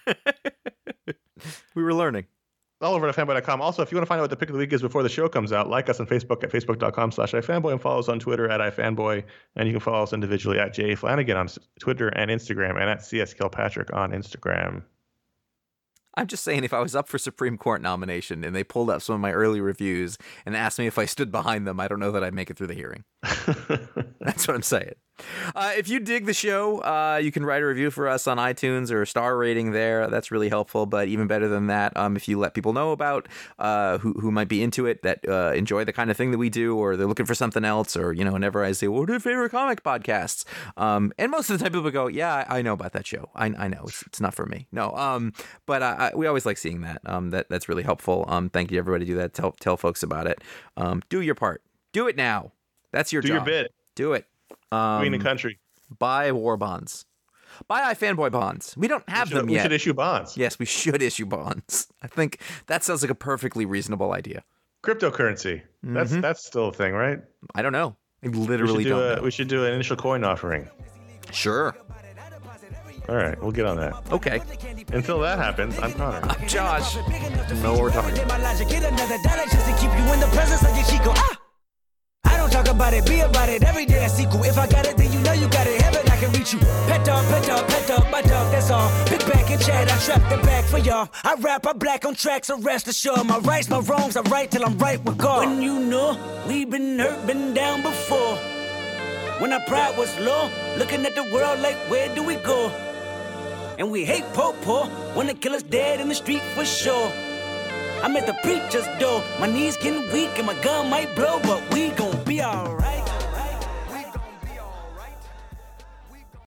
We were learning. All over at i fanboy dot com. Also, if you want to find out what the pick of the week is before the show comes out, like us on Facebook at facebook dot com slash i fanboy, and follow us on Twitter at ifanboy. And you can follow us individually at J A Flanagan on Twitter and Instagram, and at C S Kilpatrick on Instagram. I'm just saying, if I was up for Supreme Court nomination and they pulled up some of my early reviews and asked me if I stood behind them, I don't know that I'd make it through the hearing. That's what I'm saying. Uh, if you dig the show, uh, you can write a review for us on iTunes or a star rating there. That's really helpful. But even better than that, um, if you let people know about uh, who who might be into it, that uh, enjoy the kind of thing that we do, or they're looking for something else, or, you know, whenever I say, what are your favorite comic podcasts? Um, and most of the time people go, yeah, I, I know about that show. I, I know it's, it's not for me. No, um, but I, I, we always like seeing that. Um, that that's really helpful. Um, thank you, everybody. Do that. Tell tell folks about it. Um, do your part. Do it now. That's your do job. Do your bit. Do it. Um, Queen and country. Buy war bonds. Buy iFanboy bonds. We don't have we should, them we yet. We should issue bonds. Yes, we should issue bonds. I think that sounds like a perfectly reasonable idea. Cryptocurrency. Mm-hmm. That's that's still a thing, right? I don't know. I literally we do don't a, know. We should do an initial coin offering. Sure. All right, we'll get on that. Okay. Until that happens, I'm Connor. I'm Josh. No, we're talking. I don't talk about it, be about it. Every day I see cool. If I got it, then you know you got it. Heaven, I can reach you. Pet dog, pet dog, pet dog, my dog, that's all. Pick back and chat, I trap the back for y'all. I rap, I black on tracks, so rest assured. My rights, my wrongs, I right till I'm right with God. When you know, we been hurt, been down before. When our pride was low, looking at the world like, where do we go? And we hate po-po, wanna kill us dead in the street for sure. I'm at the preacher's door, my knees getting weak and my gun might blow, but we gon' be alright.